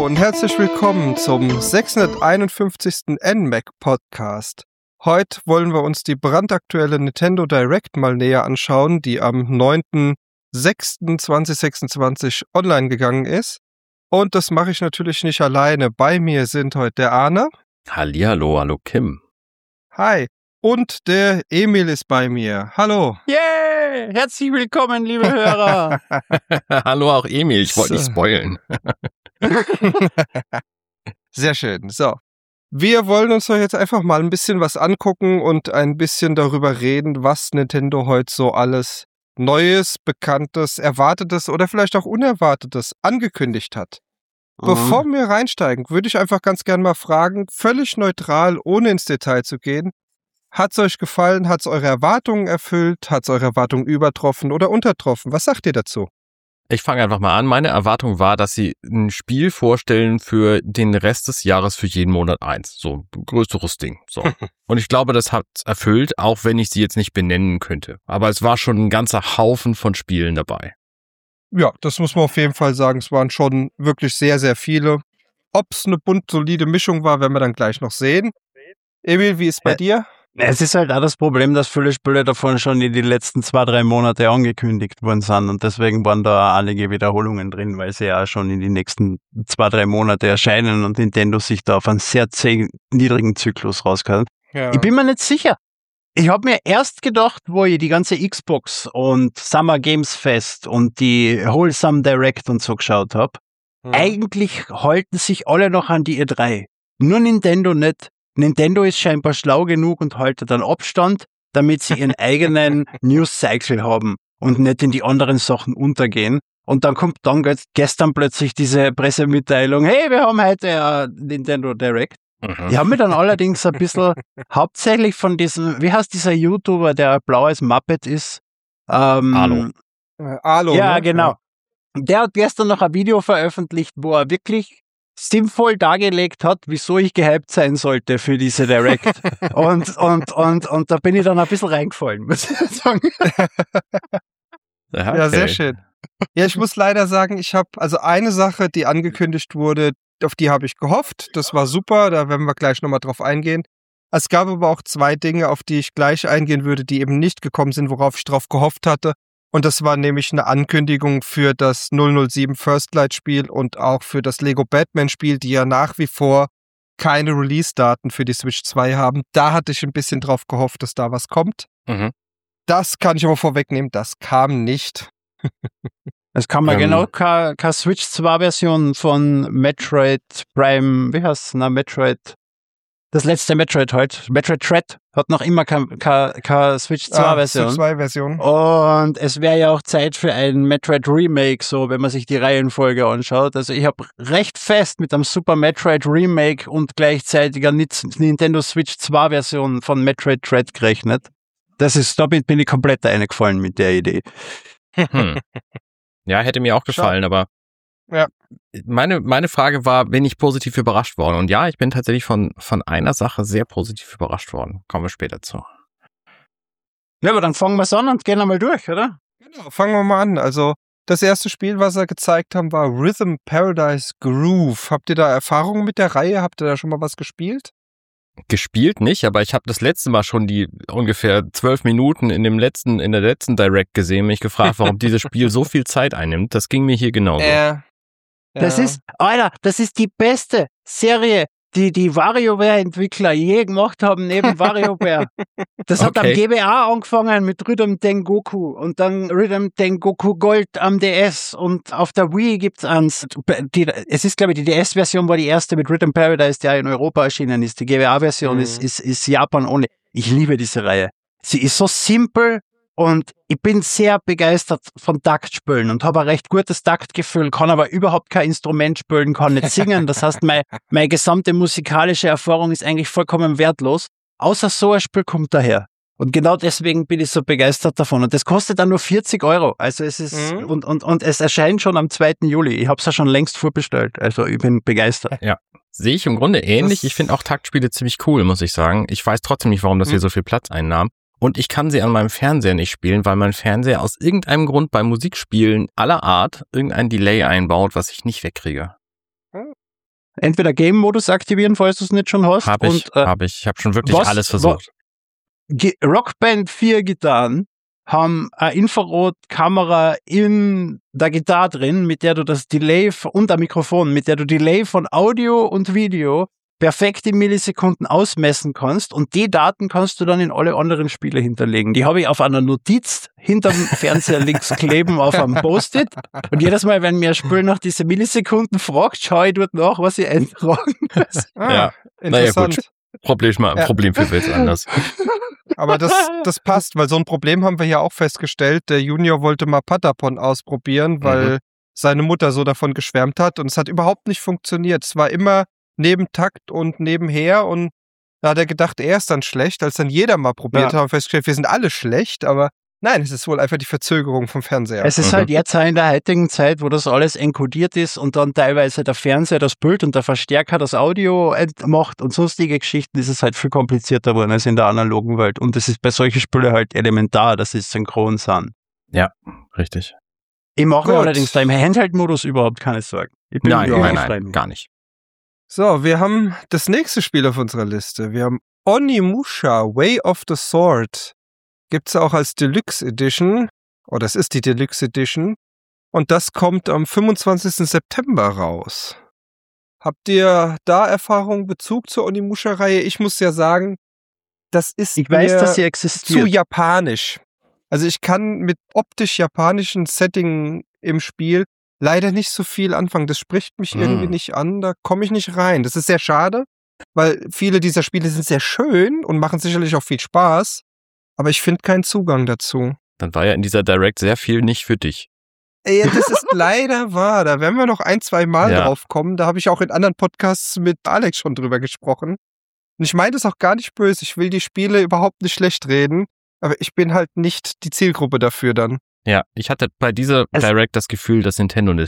Hallo und herzlich willkommen zum 651. NMAC Podcast. Heute wollen wir uns die brandaktuelle Nintendo Direct mal näher anschauen, die am 9.06.2026 online gegangen ist. Und das mache ich natürlich nicht alleine. Bei mir sind heute der Arne. Hallihallo, hallo Kim. Hi. Und der Emil ist bei mir. Hallo. Yeah! Herzlich willkommen, liebe Hörer. Hallo auch Emil, ich wollte nicht spoilen. Sehr schön. So. Wir wollen uns doch jetzt einfach mal ein bisschen was angucken und ein bisschen darüber reden, was Nintendo heute so alles Neues, Bekanntes, Erwartetes oder vielleicht auch Unerwartetes angekündigt hat. Bevor wir reinsteigen, würde ich einfach ganz gern mal fragen, völlig neutral, ohne ins Detail zu gehen, hat's euch gefallen, hat's eure Erwartungen erfüllt, hat's eure Erwartungen übertroffen oder untertroffen? Was sagt ihr dazu? Ich fange einfach mal an. Meine Erwartung war, dass sie ein Spiel vorstellen für den Rest des Jahres für jeden Monat eins. So ein größeres Ding. So. Und ich glaube, das hat erfüllt, auch wenn ich sie jetzt nicht benennen könnte. Aber es war schon ein ganzer Haufen von Spielen dabei. Ja, das muss man auf jeden Fall sagen. Es waren schon wirklich sehr, sehr viele. Ob es eine bunt solide Mischung war, werden wir dann gleich noch sehen. Emil, wie ist es bei dir? Es ist halt auch das Problem, dass viele Spiele davon schon in die letzten 2-3 Monate angekündigt worden sind und deswegen waren da einige Wiederholungen drin, weil sie ja schon in die nächsten 2-3 Monate erscheinen und Nintendo sich da auf einen sehr niedrigen Zyklus rauskommt. Ja. Ich bin mir nicht sicher. Ich habe mir erst gedacht, wo ich die ganze Xbox und Summer Games Fest und die Wholesome Direct und so geschaut habe, eigentlich halten sich alle noch an die E3. Nur Nintendo nicht. Nintendo ist scheinbar schlau genug und haltet dann Abstand, damit sie ihren eigenen News-Cycle haben und nicht in die anderen Sachen untergehen. Und dann kommt dann gestern plötzlich diese Pressemitteilung, hey, wir haben heute Nintendo Direct. Die haben mir dann allerdings ein bisschen hauptsächlich von diesem, wie heißt dieser YouTuber, der ein blaues Muppet ist? Alo. Alo, ja, ne? genau. Der hat gestern noch ein Video veröffentlicht, wo er wirklich sinnvoll dargelegt hat, wieso ich gehypt sein sollte für diese Direct. und da bin ich dann ein bisschen reingefallen, muss ich sagen. Okay. Ja, sehr schön. Ja, ich muss leider sagen, ich habe also eine Sache, die angekündigt wurde, auf die habe ich gehofft. Das war super, da werden wir gleich nochmal drauf eingehen. Es gab aber auch 2 Dinge, auf die ich gleich eingehen würde, die eben nicht gekommen sind, worauf ich drauf gehofft hatte. Und das war nämlich eine Ankündigung für das 007 First Light Spiel und auch für das Lego Batman Spiel, die ja nach wie vor keine Release-Daten für die Switch 2 haben. Da hatte ich ein bisschen drauf gehofft, dass da was kommt. Das kann ich aber vorwegnehmen, das kam nicht. Es kann man genau keine Switch 2 Version von Metroid Prime, wie heißt es? Metroid, das letzte Metroid halt. Metroid Dread hat noch immer keine Switch 2 Version. Switch 2 Version. Und es wäre ja auch Zeit für ein Metroid Remake, so wenn man sich die Reihenfolge anschaut. Also ich habe recht fest mit einem Super Metroid Remake und gleichzeitig eine Nintendo Switch 2 Version von Metroid Dread gerechnet. Damit bin ich komplett eingefallen mit der Idee. Ja, hätte mir auch gefallen, aber ja. Meine Frage war, bin ich positiv überrascht worden? Und ja, ich bin tatsächlich von einer Sache sehr positiv überrascht worden. Kommen wir später zu. Ja, aber dann fangen wir es an und gehen einmal durch, oder? Genau, fangen wir mal an. Also, das erste Spiel, was sie gezeigt haben, war Rhythm Paradise Groove. Habt ihr da Erfahrungen mit der Reihe? Habt ihr da schon mal was gespielt? Gespielt nicht, aber ich habe das letzte Mal schon die ungefähr 12 Minuten in der letzten Direct gesehen, mich gefragt, warum dieses Spiel so viel Zeit einnimmt. Das ging mir hier genauso. Das ist die beste Serie, die WarioWare-Entwickler je gemacht haben, neben WarioWare. Das hat am GBA angefangen mit Rhythm Tengoku und dann Rhythm Tengoku Gold am DS und auf der Wii gibt's eins. Es ist, glaube ich, die DS-Version war die erste mit Rhythm Paradise, der in Europa erschienen ist. Die GBA-Version ist Japan only. Ich liebe diese Reihe. Sie ist so simpel und ich bin sehr begeistert von Taktspielen und habe ein recht gutes Taktgefühl, kann aber überhaupt kein Instrument spielen, kann nicht singen. Das heißt, meine gesamte musikalische Erfahrung ist eigentlich vollkommen wertlos. Außer so ein Spiel kommt daher. Und genau deswegen bin ich so begeistert davon. Und das kostet dann nur 40 €. Also es ist, und es erscheint schon am 2. Juli. Ich habe es ja schon längst vorbestellt. Also ich bin begeistert. Ja. Sehe ich im Grunde ähnlich. Ich finde auch Taktspiele ziemlich cool, muss ich sagen. Ich weiß trotzdem nicht, warum das hier so viel Platz einnahm. Und ich kann sie an meinem Fernseher nicht spielen, weil mein Fernseher aus irgendeinem Grund bei Musikspielen aller Art irgendein Delay einbaut, was ich nicht wegkriege. Entweder Game-Modus aktivieren, falls du es nicht schon hast. Hab ich. Ich habe schon wirklich alles versucht. Rockband 4 Gitarren haben eine Infrarotkamera in der Gitarre drin, mit der du das Delay und ein Mikrofon, mit der du Delay von Audio und Video perfekt in Millisekunden ausmessen kannst, und die Daten kannst du dann in alle anderen Spiele hinterlegen. Die habe ich auf einer Notiz hinterm Fernseher links kleben auf einem Post-it, und jedes Mal, wenn mir ein Spiel nach diesen Millisekunden fragt, schaue ich dort nach, was ich eintragen muss. Ja, interessant. Naja, gut. Problem für Witz anders. Aber das passt, weil so ein Problem haben wir ja auch festgestellt. Der Junior wollte mal Patapon ausprobieren, weil seine Mutter so davon geschwärmt hat, und es hat überhaupt nicht funktioniert. Es war immer neben Takt und nebenher, und da hat er gedacht, er ist dann schlecht, als dann jeder mal probiert hat und festgestellt, wir sind alle schlecht, aber nein, es ist wohl einfach die Verzögerung vom Fernseher. Es ist halt jetzt in der heutigen Zeit, wo das alles enkodiert ist und dann teilweise der Fernseher das Bild und der Verstärker das Audio macht und sonstige Geschichten, ist es halt viel komplizierter geworden als in der analogen Welt, und es ist bei solchen Spielen halt elementar, dass sie synchron sind. Ja, richtig. Ich mache mir allerdings da im Handheld-Modus überhaupt keine Sorgen. Nein, gar nicht. So, wir haben das nächste Spiel auf unserer Liste. Wir haben Onimusha, Way of the Sword. Gibt's auch als Deluxe Edition. Oder es ist die Deluxe Edition. Und das kommt am 25. September raus. Habt ihr da Erfahrung, Bezug zur Onimusha-Reihe? Ich muss ja sagen, das ist dass sie existiert. Zu japanisch. Also ich kann mit optisch japanischen Setting im Spiel leider nicht so viel anfangen. Das spricht mich irgendwie nicht an, da komme ich nicht rein. Das ist sehr schade, weil viele dieser Spiele sind sehr schön und machen sicherlich auch viel Spaß, aber ich finde keinen Zugang dazu. Dann war ja in dieser Direct sehr viel nicht für dich. Ja, das ist leider wahr. Da werden wir noch 1-2 Mal drauf kommen. Da habe ich auch in anderen Podcasts mit Alex schon drüber gesprochen. Und ich meine das auch gar nicht böse. Ich will die Spiele überhaupt nicht schlecht reden, aber ich bin halt nicht die Zielgruppe dafür dann. Ja, ich hatte bei dieser Direct das Gefühl, dass Nintendo eine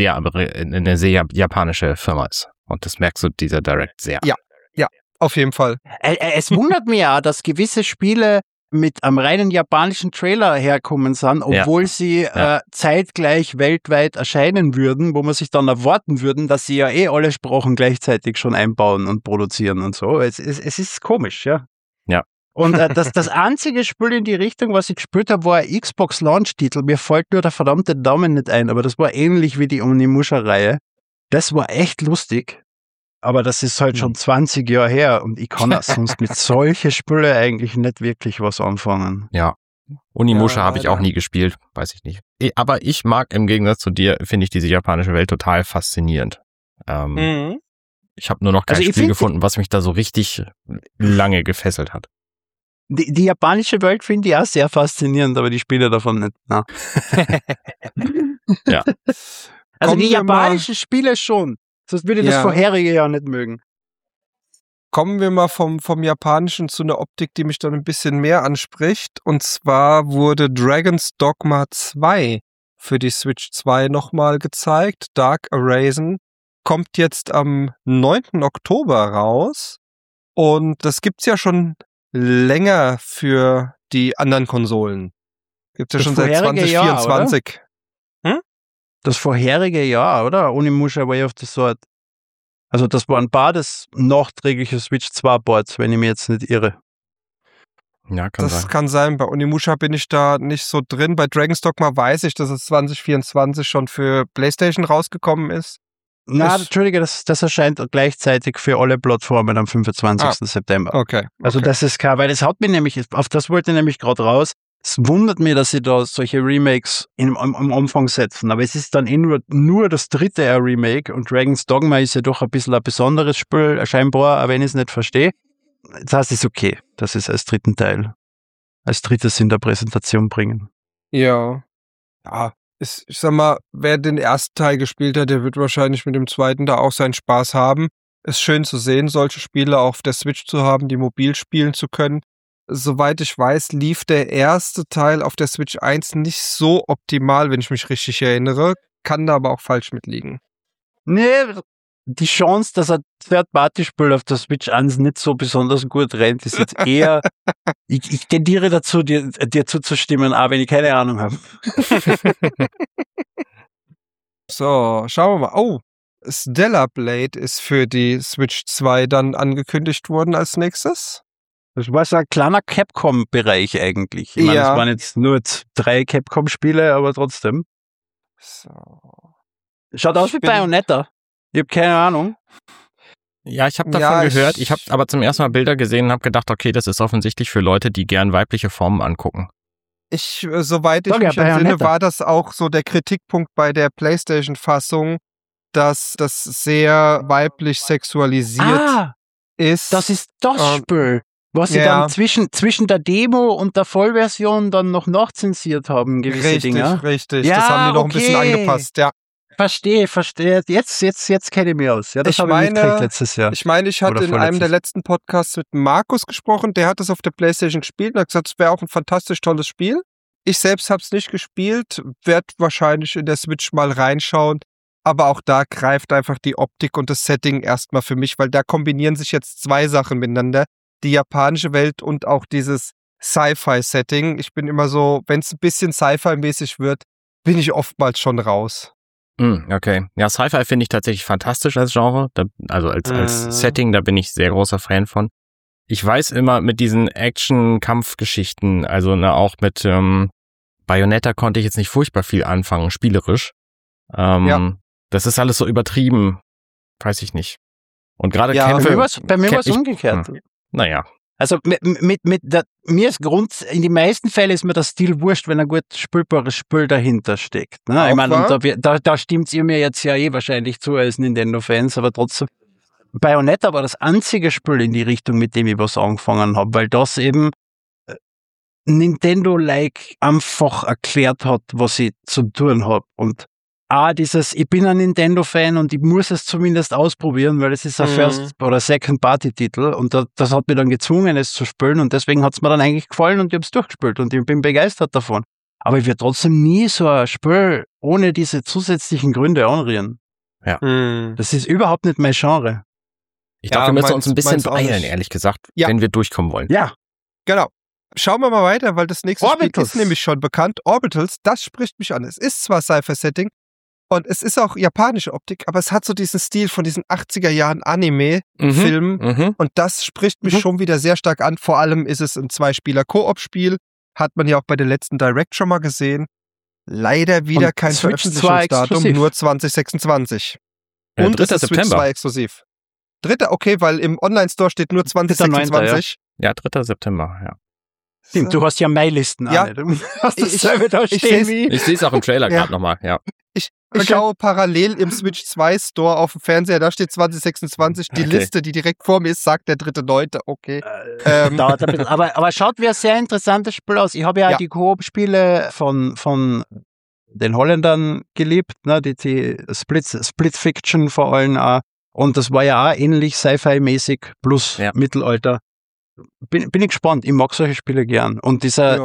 sehr japanische Firma ist. Und das merkst du dieser Direct sehr. Ja, auf jeden Fall. Es wundert mich ja, dass gewisse Spiele mit einem reinen japanischen Trailer herkommen sind, obwohl sie zeitgleich weltweit erscheinen würden, wo man sich dann erwarten würden, dass sie ja alle Sprachen gleichzeitig schon einbauen und produzieren und so. Es ist komisch, ja. Ja. Und das einzige Spiel in die Richtung, was ich gespielt habe, war ein Xbox-Launch-Titel. Mir fällt nur der verdammte Namen nicht ein, aber das war ähnlich wie die Onimusha-Reihe. Das war echt lustig, aber das ist halt schon 20 Jahre her, und ich kann sonst mit solchen Spielen eigentlich nicht wirklich was anfangen. Ja, Onimusha habe ich auch nie gespielt, weiß ich nicht. Aber ich mag, im Gegensatz zu dir, finde ich diese japanische Welt total faszinierend. Ich habe nur noch kein Spiel gefunden, was mich da so richtig lange gefesselt hat. Die japanische Welt finde ich auch sehr faszinierend, aber die Spiele davon nicht. Na. Ja. Also die japanischen Spiele schon. Sonst würde ich das vorherige Jahr nicht mögen. Kommen wir mal vom Japanischen zu einer Optik, die mich dann ein bisschen mehr anspricht. Und zwar wurde Dragon's Dogma 2 für die Switch 2 nochmal gezeigt. Dark Arisen kommt jetzt am 9. Oktober raus. Und das gibt's ja schon länger für die anderen Konsolen. Gibt's ja schon seit 2024. Das vorherige Jahr, oder? Onimusha Way of the Sword. Also das waren beides nachträgliche Switch 2 Boards, wenn ich mich jetzt nicht irre. Ja, kann sein. Bei Onimusha bin ich da nicht so drin. Bei Dragon's Dogma weiß ich, dass es 2024 schon für PlayStation rausgekommen ist. Na, Entschuldige, das erscheint gleichzeitig für alle Plattformen am 25. September. Okay. Also das ist klar, weil das haut mir nämlich, auf das wollte ich nämlich gerade raus. Es wundert mich, dass sie da solche Remakes im Umfang setzen, aber es ist dann nur das dritte Remake, und Dragon's Dogma ist ja doch ein bisschen ein besonderes Spiel, scheinbar, aber wenn ich es nicht verstehe. Das heißt, es ist okay, dass sie es als dritten Teil, als drittes in der Präsentation bringen. Ja. Ja, ich sag mal, wer den ersten Teil gespielt hat, der wird wahrscheinlich mit dem zweiten da auch seinen Spaß haben. Ist schön zu sehen, solche Spiele auch auf der Switch zu haben, die mobil spielen zu können. Soweit ich weiß, lief der erste Teil auf der Switch 1 nicht so optimal, wenn ich mich richtig erinnere. Kann da aber auch falsch mitliegen. Nee, die Chance, dass ein Third-Party-Spiel auf der Switch 1 nicht so besonders gut rennt, ist jetzt eher, ich tendiere dazu, dir zuzustimmen, auch wenn ich keine Ahnung habe. So, schauen wir mal. Oh, Stellar Blade ist für die Switch 2 dann angekündigt worden als nächstes. Das war so ein kleiner Capcom-Bereich eigentlich. Ich meine, es waren jetzt nur 3 Capcom-Spiele, aber trotzdem. So. Schaut aus wie Bayonetta. Ich habe keine Ahnung. Ja, ich habe davon gehört. Ich habe aber zum ersten Mal Bilder gesehen und habe gedacht, okay, das ist offensichtlich für Leute, die gern weibliche Formen angucken. Soweit ich mich entsinne, war das auch so der Kritikpunkt bei der PlayStation-Fassung, dass das sehr weiblich sexualisiert ist. Das ist das Spiel, was sie dann zwischen der Demo und der Vollversion dann noch nachzensiert haben, gewisse Dinge. Richtig. Ja, das haben die noch ein bisschen angepasst, ja. Verstehe. Jetzt kenne ich mich aus. Ja, das habe ich mitgekriegt letztes Jahr. Ich meine, ich hatte in einem der letzten Podcasts mit Markus gesprochen, der hat das auf der PlayStation gespielt und hat gesagt, es wäre auch ein fantastisch tolles Spiel. Ich selbst habe es nicht gespielt, werde wahrscheinlich in der Switch mal reinschauen, aber auch da greift einfach die Optik und das Setting erstmal für mich, weil da kombinieren sich jetzt 2 Sachen miteinander, die japanische Welt und auch dieses Sci-Fi-Setting. Ich bin immer so, wenn es ein bisschen Sci-Fi-mäßig wird, bin ich oftmals schon raus. Okay. Ja, Sci-Fi finde ich tatsächlich fantastisch als Genre, also als Setting, da bin ich sehr großer Fan von. Ich weiß immer mit diesen Action-Kampfgeschichten, also auch mit Bayonetta konnte ich jetzt nicht furchtbar viel anfangen, spielerisch. Das ist alles so übertrieben, weiß ich nicht. Und gerade Kämpfe... Bei mir war es umgekehrt. Naja. Also mir ist in den meisten Fällen ist mir der Stil wurscht, wenn ein gut spielbares Spiel dahinter steckt. Ne? Ich meine, da stimmt ihr mir jetzt ja wahrscheinlich zu als Nintendo-Fans, aber trotzdem. Bayonetta war das einzige Spiel in die Richtung, mit dem ich was angefangen habe, weil das eben Nintendo-like einfach erklärt hat, was ich zu tun habe. Und ich bin ein Nintendo-Fan und ich muss es zumindest ausprobieren, weil es ist ein First- oder Second-Party-Titel und das hat mich dann gezwungen, es zu spielen und deswegen hat es mir dann eigentlich gefallen und ich habe es durchgespielt und ich bin begeistert davon. Aber ich werde trotzdem nie so ein Spiel ohne diese zusätzlichen Gründe anrühren. Ja. Das ist überhaupt nicht mein Genre. Ich glaube, wir müssen uns ein bisschen beeilen, ehrlich gesagt, wenn wir durchkommen wollen. Ja, genau. Schauen wir mal weiter, weil das nächste Spiel ist nämlich schon bekannt. Orbitals, das spricht mich an. Es ist zwar Sci-Fi-Setting, und es ist auch japanische Optik, aber es hat so diesen Stil von diesen 80er Jahren Anime-Filmen. Und das spricht mich schon wieder sehr stark an. Vor allem ist es ein 2-Spieler-Koop-Spiel. Hat man ja auch bei der letzten Direct schon mal gesehen. Leider wieder kein Veröffentlichungsdatum, nur 2026. Und 3. es ist September. Switch 2 exklusiv. 3. Okay, weil im Online-Store steht nur 2026. Ja, 3. September, ja. Stimmt, du hast ja Mail-Listen an. Du hast dasselbe da stehen wie... Ich sehe es auch im Trailer gerade nochmal, ja. Ich schaue parallel im Switch 2 Store auf dem Fernseher, da steht 2026. Die Liste, die direkt vor mir ist, sagt der 3.9. Okay. Dauert ein bisschen. Aber schaut wie ein sehr interessantes Spiel aus. Ich habe ja die Koop-Spiele von den Holländern geliebt, ne? Die Split Fiction vor allem auch. Und das war ja auch ähnlich Sci-Fi-mäßig plus Mittelalter. Bin ich gespannt. Ich mag solche Spiele gern. Und dieser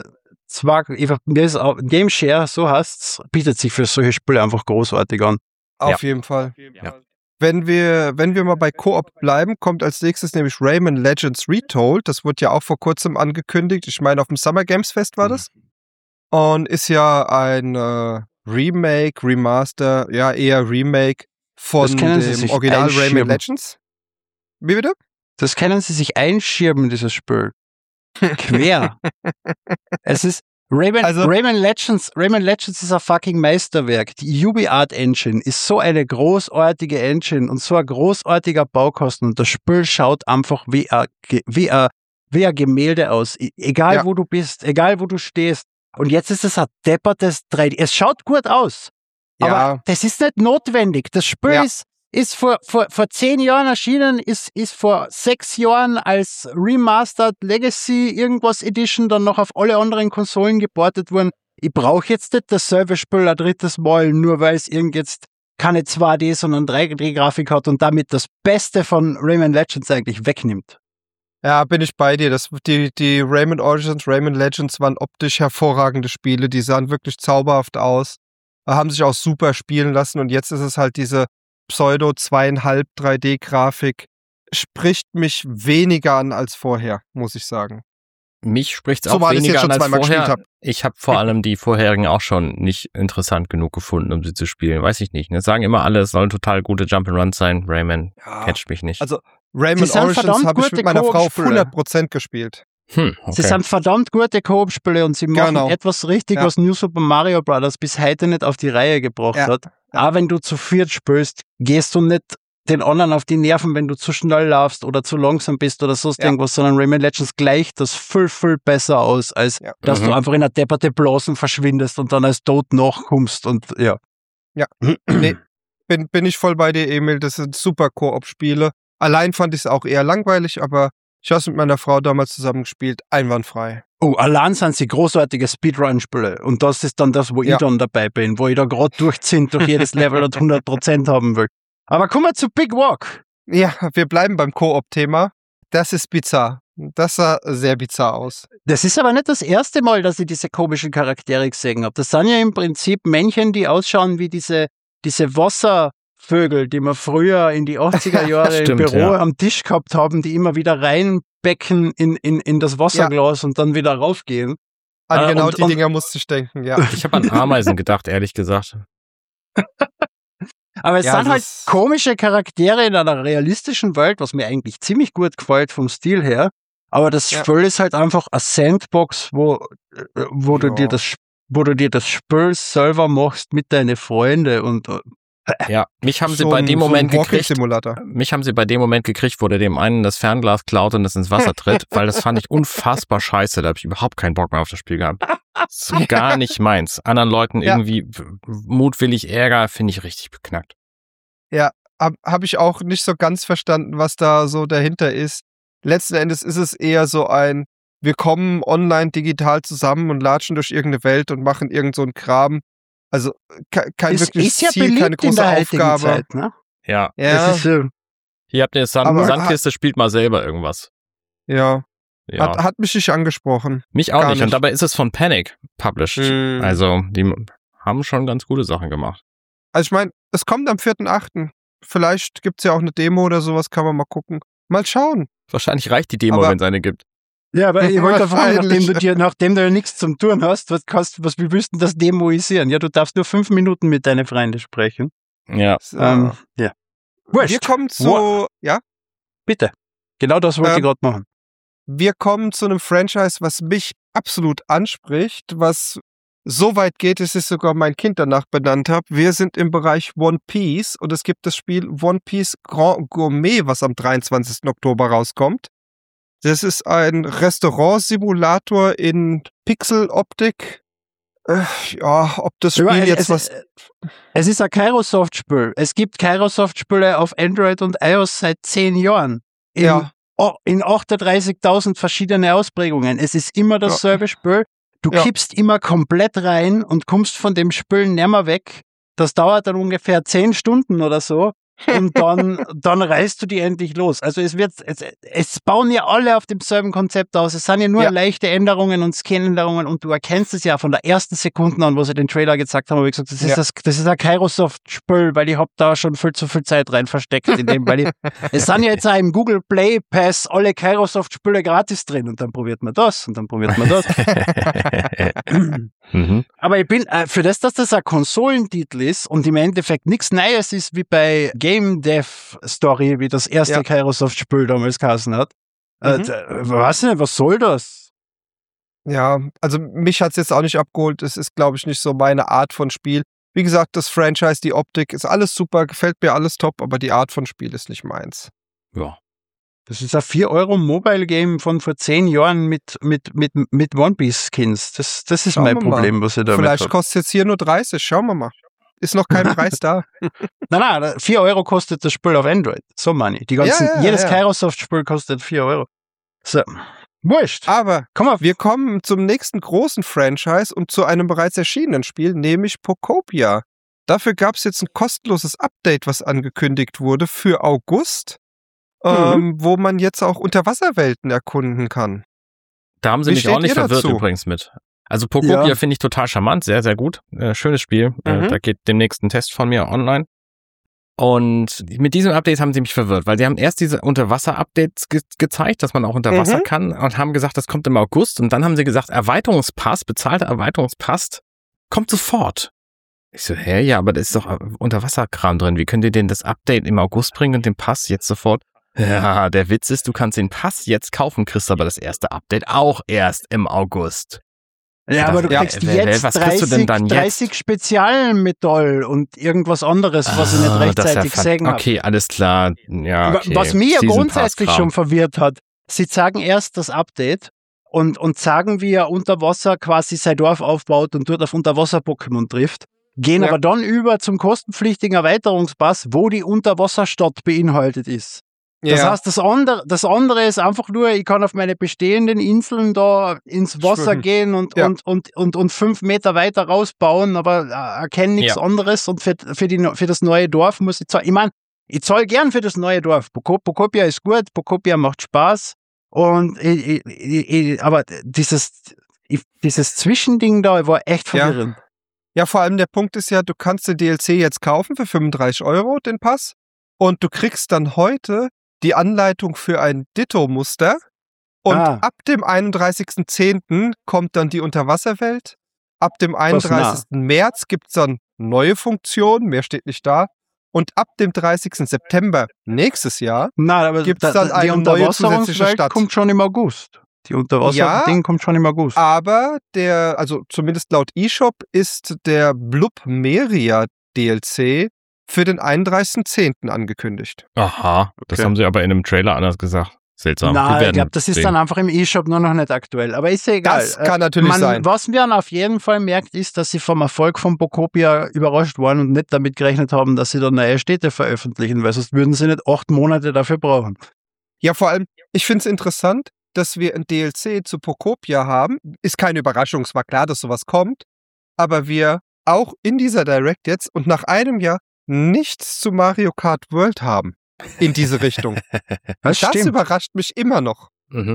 Game Share, so heißt's, bietet sich für solche Spiele einfach großartig an. Auf jeden Fall. Ja. Wenn wir mal bei Koop bleiben, kommt als nächstes nämlich Rayman Legends Retold. Das wurde ja auch vor kurzem angekündigt. Ich meine, auf dem Summer Games Fest war das. Und ist ja ein Remake, Remaster, ja eher Remake von dem Original Rayman Legends. Wie bitte? Das können sie sich einschirmen, dieses Spiel. Quer. Es ist Rayman Legends ist ein fucking Meisterwerk. Die UbiArt Engine ist so eine großartige Engine und so ein großartiger Baukasten und das Spiel schaut einfach wie ein Gemälde aus. Egal wo du bist, egal wo du stehst. Und jetzt ist es ein deppertes 3D. Es schaut gut aus. Aber das ist nicht notwendig. Das Spiel ist vor 10 Jahren erschienen, ist vor 6 Jahren als Remastered Legacy irgendwas Edition dann noch auf alle anderen Konsolen geportet worden. Ich brauche jetzt nicht dasselbe Spiel ein drittes Mal, nur weil es jetzt keine 2D, sondern 3D-Grafik hat und damit das Beste von Rayman Legends eigentlich wegnimmt. Ja, bin ich bei dir. Die Rayman Origins, Rayman Legends waren optisch hervorragende Spiele. Die sahen wirklich zauberhaft aus, haben sich auch super spielen lassen und jetzt ist es halt diese Pseudo 2,5 3D-Grafik, spricht mich weniger an als vorher, muss ich sagen. Mich spricht's auch weniger an als vorher. Ich habe vor Mhm. allem die vorherigen auch schon nicht interessant genug gefunden, um sie zu spielen. Weiß ich nicht. Ne? Sagen immer alle, es sollen total gute Jump'n'Runs sein. Rayman catcht mich nicht. Also Sie Rayman sind Origins verdammt habe ich gute mit meiner Frau auf Koop-Spiele. 100% gespielt. Okay. Sie sind verdammt gute Koop-Spiele und sie machen Genau. etwas richtig, Ja. was New Super Mario Bros. Bis heute nicht auf die Reihe gebracht Ja. hat. Auch wenn du zu viert spielst, gehst du nicht den anderen auf die Nerven, wenn du zu schnell laufst oder zu langsam bist oder sonst Ja. irgendwas, sondern Rayman Legends gleicht das viel, viel besser aus, als Ja. dass du einfach in einer depperte Blasen verschwindest und dann als tot nachkommst und ja. Nee, bin ich voll bei dir, Emil. Das sind super Koop-Spiele. Allein fand ich es auch eher langweilig, aber ich habe es mit meiner Frau damals zusammen gespielt. Einwandfrei. Oh, allein sind sie großartige Speedrun-Spiele. Und das ist dann das, wo Ja. ich dann dabei bin, wo ich da gerade durchziehe, durch jedes Level und 100% haben will. Aber kommen wir zu Big Walk. Ja, wir bleiben beim Koop-Thema. Das ist bizarr. Das sah sehr bizarr aus. Das ist aber nicht das erste Mal, dass ich diese komischen Charaktere gesehen habe. Das sind ja im Prinzip Männchen, die ausschauen wie diese Wasservögel, die wir früher in die 80er Jahre im Stimmt, Büro ja. am Tisch gehabt haben, die immer wieder reinbecken in das Wasserglas und dann wieder raufgehen. An genau und- die Dinger musste ich denken, ja. Ich habe an Ameisen gedacht, ehrlich gesagt. Aber es Ja, sind halt das- komische Charaktere in einer realistischen Welt, was mir eigentlich ziemlich gut gefällt vom Stil her. Aber das Ja. Spiel ist halt einfach eine Sandbox, wo du Ja. dir das Spiel selber machst mit deinen Freunden und Ja, mich haben sie So bei ein- dem so ein Moment gekriegt. Walking-Simulator. Mich haben sie bei dem Moment gekriegt, wo der dem einen das Fernglas klaut und das ins Wasser tritt, weil das fand ich unfassbar scheiße. Da habe ich überhaupt keinen Bock mehr auf das Spiel gehabt. So gar nicht meins. Anderen Leuten Ja. irgendwie mutwillig Ärger, finde ich richtig beknackt. Hab ich auch nicht so ganz verstanden, was da so dahinter ist. Letzten Endes ist es eher so ein, wir kommen online digital zusammen und latschen durch irgendeine Welt und machen irgend so einen Kram. Also kein es wirkliches ist ja Ziel, beliebt keine in große der heutigen Aufgabe. Zeit. Ne? Ja, Ja, Das ist, hier habt ihr eine Aber- Sandkiste, spielt mal selber irgendwas. ja. Ja, Hat mich nicht angesprochen. mich auch gar nicht. Und nicht. dabei ist es von Panic published. Mhm. Also, die haben schon ganz gute Sachen gemacht. Also ich meine, es kommt am 4.8. Vielleicht gibt's ja auch eine Demo oder sowas, kann man mal gucken. Mal schauen. Wahrscheinlich reicht die Demo, Aber- wenn es eine gibt. ja, aber ich wollte fragen, Wahrscheinlich. nachdem du ja nichts zum Tun hast, wie willst du das demoisieren? Ja, du darfst nur 5 Minuten mit deinen Freunden sprechen. Ja. So. Ja. Wurscht. Wir kommen zu, ja, Bitte. Genau das wollte ich Ähm, gerade machen. wir kommen zu einem Franchise, was mich absolut anspricht, was so weit geht, dass ich sogar mein Kind danach benannt habe. Wir sind im Bereich One Piece und es gibt das Spiel One Piece Grand Gourmet, was am 23. Oktober rauskommt. Das ist ein Restaurant-Simulator in Pixel-Optik. Ja, ob das Spiel Ja, jetzt was... Es ist ein Kairosoft-Spiel. Es gibt Kairosoft-Spiele auf Android und iOS seit 10 Jahren. Ja. In 38.000 verschiedene Ausprägungen. Es ist immer dasselbe Spiel. Du Ja. kippst immer komplett rein und kommst von dem Spiel nimmer weg. Das dauert dann ungefähr 10 Stunden oder so. Und dann reißt du die endlich los. Also es bauen ja alle auf demselben Konzept aus. Es sind ja nur Ja. leichte Änderungen und Scan-Änderungen und du erkennst es ja von der ersten Sekunde an, wo sie den Trailer gezeigt haben, habe ich gesagt, das ist ein Kairosoft-Spiel, weil ich habe da schon viel zu viel Zeit rein versteckt in dem, weil es sind ja jetzt auch im Google Play Pass alle Kairosoft-Spiele gratis drin und dann probiert man das und dann probiert man das. Mhm. Aber ich bin, für das, dass das ein Konsolentitel ist und im Endeffekt nichts Neues ist wie bei Game Dev Story, wie das erste Ja. Kairosoft-Spiel damals geheißen hat. Mhm. Weiß nicht, was soll das? Ja, also mich hat's jetzt auch nicht abgeholt. Es ist, glaube ich, nicht so meine Art von Spiel. Wie gesagt, das Franchise, die Optik ist alles super, gefällt mir alles top, aber die Art von Spiel ist nicht meins. Ja. Das ist ein 4 € Mobile-Game von vor 10 Jahren mit One Piece Skins. Das ist Schauen mein wir mal. Problem, was ich damit Vielleicht habe. kostet es jetzt hier nur 30, schauen wir mal. Ist noch kein Preis da. Nein, 4 € kostet das Spiel auf Android. So meine ich. Jedes ja. Kairosoft-Spiel kostet 4 €. So. Wurscht. Aber Komm auf. wir kommen zum nächsten großen Franchise und zu einem bereits erschienenen Spiel, nämlich Pokopia. Dafür gab es jetzt ein kostenloses Update, was angekündigt wurde für August, wo man jetzt auch Unterwasserwelten erkunden kann. Da haben sie Wie mich auch steht nicht ihr verwirrt dazu? übrigens mit. Also Pokopia Ja. finde ich total charmant, sehr, sehr gut. Schönes Spiel. Mhm. Da geht demnächst ein Test von mir online. Und mit diesem Update haben sie mich verwirrt, weil sie haben erst diese Unterwasser-Updates gezeigt, dass man auch unter Wasser kann und haben gesagt, das kommt im August. Und dann haben sie gesagt, bezahlter Erweiterungspass kommt sofort. Ich so, ja, aber da ist doch Unterwasserkram drin. Wie könnt ihr denn das Update im August bringen und den Pass jetzt sofort? Ja, der Witz ist, du kannst den Pass jetzt kaufen, kriegst aber das erste Update auch erst im August. Ja, aber du kriegst jetzt was kriegst du denn dann 30 Spezialmetall und irgendwas anderes, was ich nicht rechtzeitig gesehen habe. Okay, alles klar. Ja, okay. Was mich ja grundsätzlich schon verwirrt hat, sie sagen erst das Update und sagen, wie er unter Wasser quasi sein Dorf aufbaut und dort auf Unterwasser-Pokémon trifft, gehen aber dann über zum kostenpflichtigen Erweiterungspass, wo die Unterwasserstadt beinhaltet ist. Das heißt, das andere ist einfach nur, ich kann auf meine bestehenden Inseln da ins Wasser gehen und 5 Meter weiter rausbauen, aber erkenne nichts anderes und für das neue Dorf muss ich zahlen. Ich meine, ich zahle gern für das neue Dorf. Pokopia ist gut, Pokopia macht Spaß und aber dieses Zwischending da war echt verwirrend. Ja, vor allem der Punkt ist ja, du kannst den DLC jetzt kaufen für 35 €, den Pass, und du kriegst dann heute die Anleitung für ein Ditto-Muster und ab dem 31.10. kommt dann die Unterwasserwelt. Ab dem 31. März gibt es dann neue Funktionen, mehr steht nicht da. Und ab dem 30. September nächstes Jahr gibt es dann eine neue zusätzliche Stadt. Kommt schon im August. Die Unterwasser-Ding kommt schon im August. Aber also zumindest laut eShop ist der Blubmeria DLC für den 31.10. angekündigt. Aha, das haben sie aber in einem Trailer anders gesagt. Seltsam. Nein, ich glaube, das ist dann einfach im eShop nur noch nicht aktuell. Aber ist ja egal. Das kann natürlich sein. Was man auf jeden Fall merkt, ist, dass sie vom Erfolg von Pokopia überrascht waren und nicht damit gerechnet haben, dass sie da neue Städte veröffentlichen, weil sonst würden sie nicht 8 Monate dafür brauchen. Ja, vor allem, ich finde es interessant, dass wir ein DLC zu Pokopia haben. Ist keine Überraschung, es war klar, dass sowas kommt. Aber wir auch in dieser Direct jetzt und nach einem Jahr nichts zu Mario Kart World haben in diese Richtung. Das überrascht mich immer noch.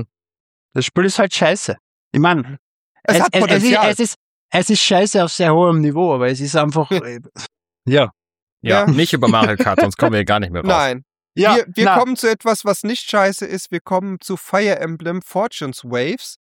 Das Spiel ist halt scheiße. Ich meine, es hat Potenzial. Es ist scheiße auf sehr hohem Niveau, aber es ist einfach, ja, nicht über Mario Kart, sonst kommen wir gar nicht mehr raus. Nein. Wir kommen zu etwas, was nicht scheiße ist. Wir kommen zu Fire Emblem Fortune's Waves.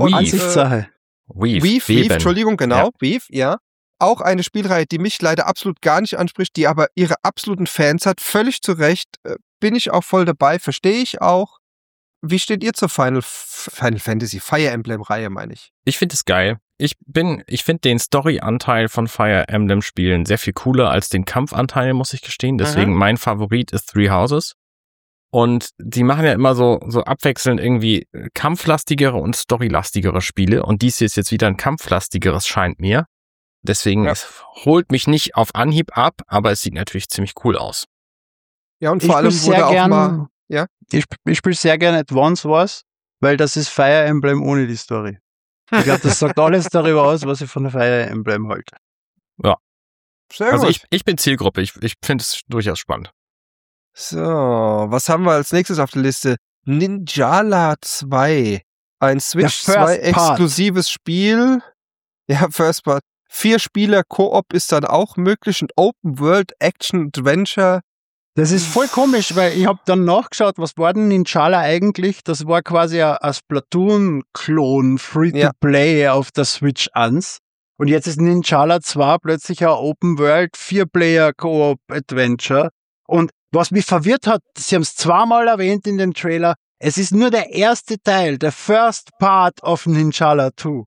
Weave, Entschuldigung, genau. Weave, ja. Auch eine Spielreihe, die mich leider absolut gar nicht anspricht, die aber ihre absoluten Fans hat. Völlig zu Recht. Bin ich auch voll dabei, verstehe ich auch. Wie steht ihr zur Final Fantasy Fire Emblem Reihe, meine ich? Ich finde es geil. Ich finde den Story-Anteil von Fire Emblem Spielen sehr viel cooler als den Kampfanteil, muss ich gestehen. Deswegen mein Favorit ist Three Houses. Und die machen ja immer so abwechselnd irgendwie kampflastigere und storylastigere Spiele. Und dies hier ist jetzt wieder ein kampflastigeres, scheint mir. Deswegen, es holt mich nicht auf Anhieb ab, aber es sieht natürlich ziemlich cool aus. Ja, und vor allem wurde auch mal... Ja? Ich spiele sehr gerne Advance Wars, weil das ist Fire Emblem ohne die Story. Ich glaube, das sagt alles darüber aus, was ich von der Fire Emblem halte. Ja. Sehr also gut. Ich bin Zielgruppe, ich finde es durchaus spannend. So, was haben wir als nächstes auf der Liste? Ninjala 2. Ein Switch 2 exklusives Spiel. Ja, First Part. 4 Spieler Koop ist dann auch möglich. Ein Open World Action Adventure. Das ist voll komisch, weil ich habe dann nachgeschaut, was war denn Ninjala eigentlich? Das war quasi ein Splatoon-Klon, Free-to-Play auf der Switch 1. Und jetzt ist Ninjala 2 plötzlich ein Open World 4-Player Koop Adventure. Und was mich verwirrt hat, sie haben es zweimal erwähnt in dem Trailer, es ist nur der erste Teil, der First Part of Ninjala 2.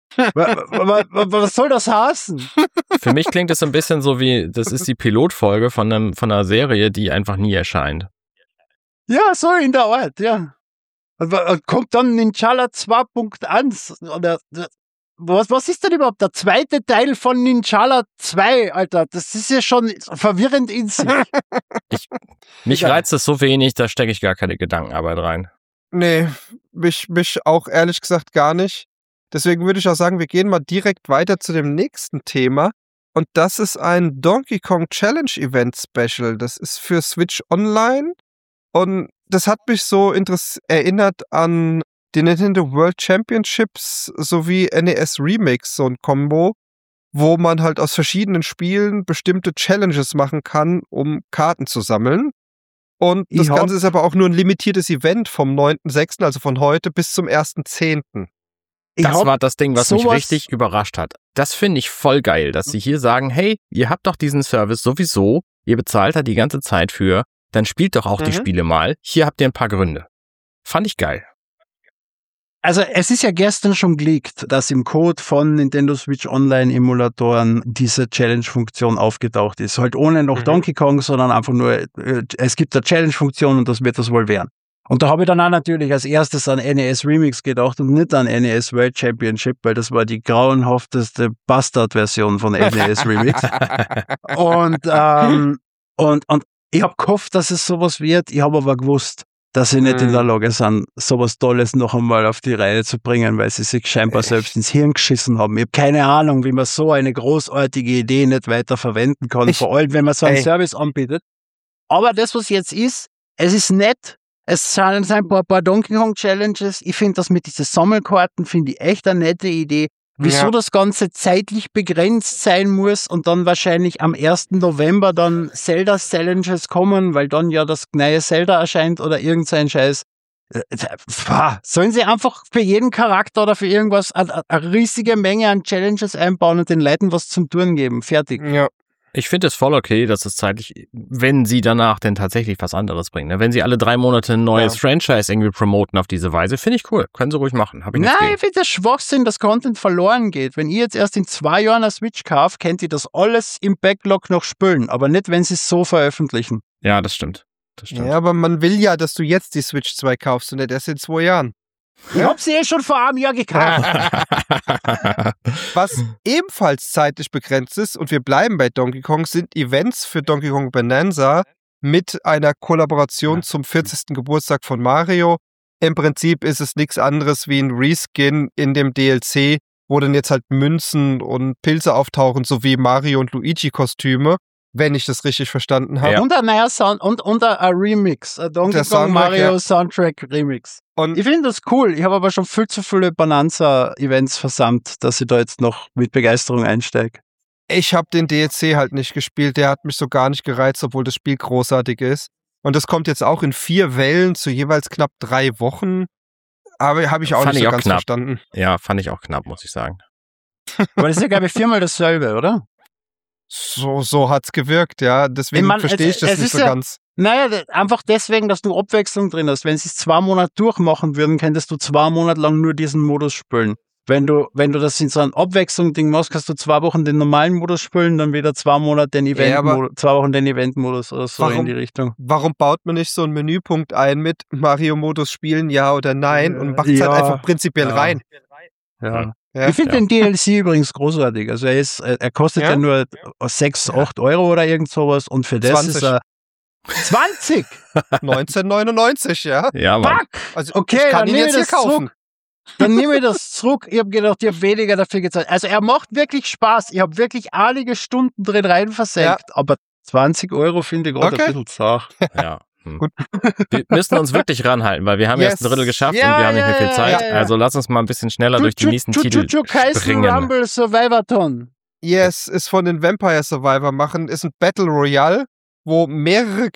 Was soll das heißen? Für mich klingt es ein bisschen so wie, das ist die Pilotfolge von einer Serie, die einfach nie erscheint. Ja, so in der Art, ja. Kommt dann Ninjala 2.1 oder was ist denn überhaupt der zweite Teil von Ninjala 2, Alter? Das ist ja schon verwirrend in sich. Mich reizt es so wenig, da stecke ich gar keine Gedankenarbeit rein. Nee, mich auch ehrlich gesagt gar nicht. Deswegen würde ich auch sagen, wir gehen mal direkt weiter zu dem nächsten Thema. Und das ist ein Donkey Kong Challenge Event Special. Das ist für Switch Online. Und das hat mich so erinnert an die Nintendo World Championships sowie NES Remix, so ein Kombo. wo man halt aus verschiedenen Spielen bestimmte Challenges machen kann, um Karten zu sammeln. Und das Ganze ist aber auch nur ein limitiertes Event vom 9.6., also von heute, bis zum 1.10. Das war das Ding, was mich richtig überrascht hat. Das finde ich voll geil, dass sie hier sagen, hey, ihr habt doch diesen Service sowieso, ihr bezahlt da die ganze Zeit für, dann spielt doch auch die Spiele mal. Hier habt ihr ein paar Gründe. Fand ich geil. Also es ist ja gestern schon geleakt, dass im Code von Nintendo Switch Online Emulatoren diese Challenge-Funktion aufgetaucht ist. Halt ohne noch Donkey Kong, sondern einfach nur, es gibt eine Challenge-Funktion und das wird das wohl werden. Und da habe ich dann auch natürlich als erstes an NES Remix gedacht und nicht an NES World Championship, weil das war die grauenhafteste Bastard-Version von NES Remix. Und ich habe gehofft, dass es sowas wird. Ich habe aber gewusst, dass sie nicht in der Lage sind, sowas Tolles noch einmal auf die Reihe zu bringen, weil sie sich scheinbar selbst ins Hirn geschissen haben. Ich habe keine Ahnung, wie man so eine großartige Idee nicht weiter verwenden kann, vor allem, wenn man so einen Service anbietet. Aber das, was jetzt ist, es ist nett. Es sind ein paar Donkey Kong Challenges. Ich finde das mit diesen Sammelkarten, finde ich echt eine nette Idee. Wieso das Ganze zeitlich begrenzt sein muss und dann wahrscheinlich am 1. November dann Zelda-Challenges kommen, weil dann ja das neue Zelda erscheint oder irgendein Scheiß. Sollen sie einfach für jeden Charakter oder für irgendwas eine riesige Menge an Challenges einbauen und den Leuten was zum Tun geben? Fertig. Ja. Ich finde es voll okay, dass es zeitlich, wenn sie danach denn tatsächlich was anderes bringen. Ne? Wenn sie alle 3 Monate ein neues Franchise irgendwie promoten auf diese Weise, finde ich cool. Können sie ruhig machen. Nein, ich finde das Schwachsinn, dass Content verloren geht. Wenn ihr jetzt erst in 2 Jahren eine Switch kauft, könnt ihr das alles im Backlog noch spülen, aber nicht, wenn sie es so veröffentlichen. Ja, das stimmt. Ja, aber man will ja, dass du jetzt die Switch 2 kaufst und nicht erst in 2 Jahren. Ich hab sie schon vor einem Jahr gekauft. Was ebenfalls zeitlich begrenzt ist, und wir bleiben bei Donkey Kong, sind Events für Donkey Kong Bonanza mit einer Kollaboration zum 40. Geburtstag von Mario. Im Prinzip ist es nichts anderes wie ein Reskin in dem DLC, wo dann jetzt halt Münzen und Pilze auftauchen, sowie Mario und Luigi-Kostüme, wenn ich das richtig verstanden habe. Ja. Und ein neuer Sound und ein Remix, ein Donkey Kong Mario Soundtrack Remix. Und ich finde das cool. Ich habe aber schon viel zu viele Bonanza-Events versammelt, dass ich da jetzt noch mit Begeisterung einsteige. Ich habe den DLC halt nicht gespielt. Der hat mich so gar nicht gereizt, obwohl das Spiel großartig ist. Und das kommt jetzt auch in 4 Wellen zu jeweils knapp 3 Wochen. Aber habe ich auch nicht so ganz verstanden. Ja, fand ich auch knapp, muss ich sagen. Aber das ist ja, glaube ich, 4-mal dasselbe, oder? So hat's gewirkt, ja. Deswegen verstehe ich das nicht so ganz. Naja, einfach deswegen, dass du Abwechslung drin hast. Wenn sie es 2 Monate durchmachen würden, könntest du 2 Monate lang nur diesen Modus spielen. Wenn du das in so einem Abwechslung-Ding machst, kannst du 2 Wochen den normalen Modus spielen, dann wieder 2 Monate den Event-Modus, 2 Wochen den Event-Modus oder so in die Richtung. Warum baut man nicht so einen Menüpunkt ein mit Mario-Modus spielen, ja oder nein, und macht es halt einfach prinzipiell rein? Ja. Ich finde den DLC übrigens großartig. Also er kostet ja nur 6, 8 Euro oder irgend sowas und für das 20. Ist er 20! 1999, ja. Ja, Mann. Fuck! Also okay, ich kann ihn jetzt hier kaufen. Zurück. Dann nehme ich das zurück. Ich habe gedacht, ich habe weniger dafür gezahlt. Also er macht wirklich Spaß. Ich habe wirklich einige Stunden drin rein versenkt. Ja. Aber 20 Euro finde ich gerade ein bisschen zach. Ja. Gut. Wir müssen uns wirklich ranhalten, weil wir haben erst ein Drittel geschafft und wir haben nicht mehr viel Zeit. Also lass uns mal ein bisschen schneller durch die nächsten Titel springen. Rumble Survivathon. Yes, ist von den Vampire Survivor machen, ist ein Battle Royale, wo mehrere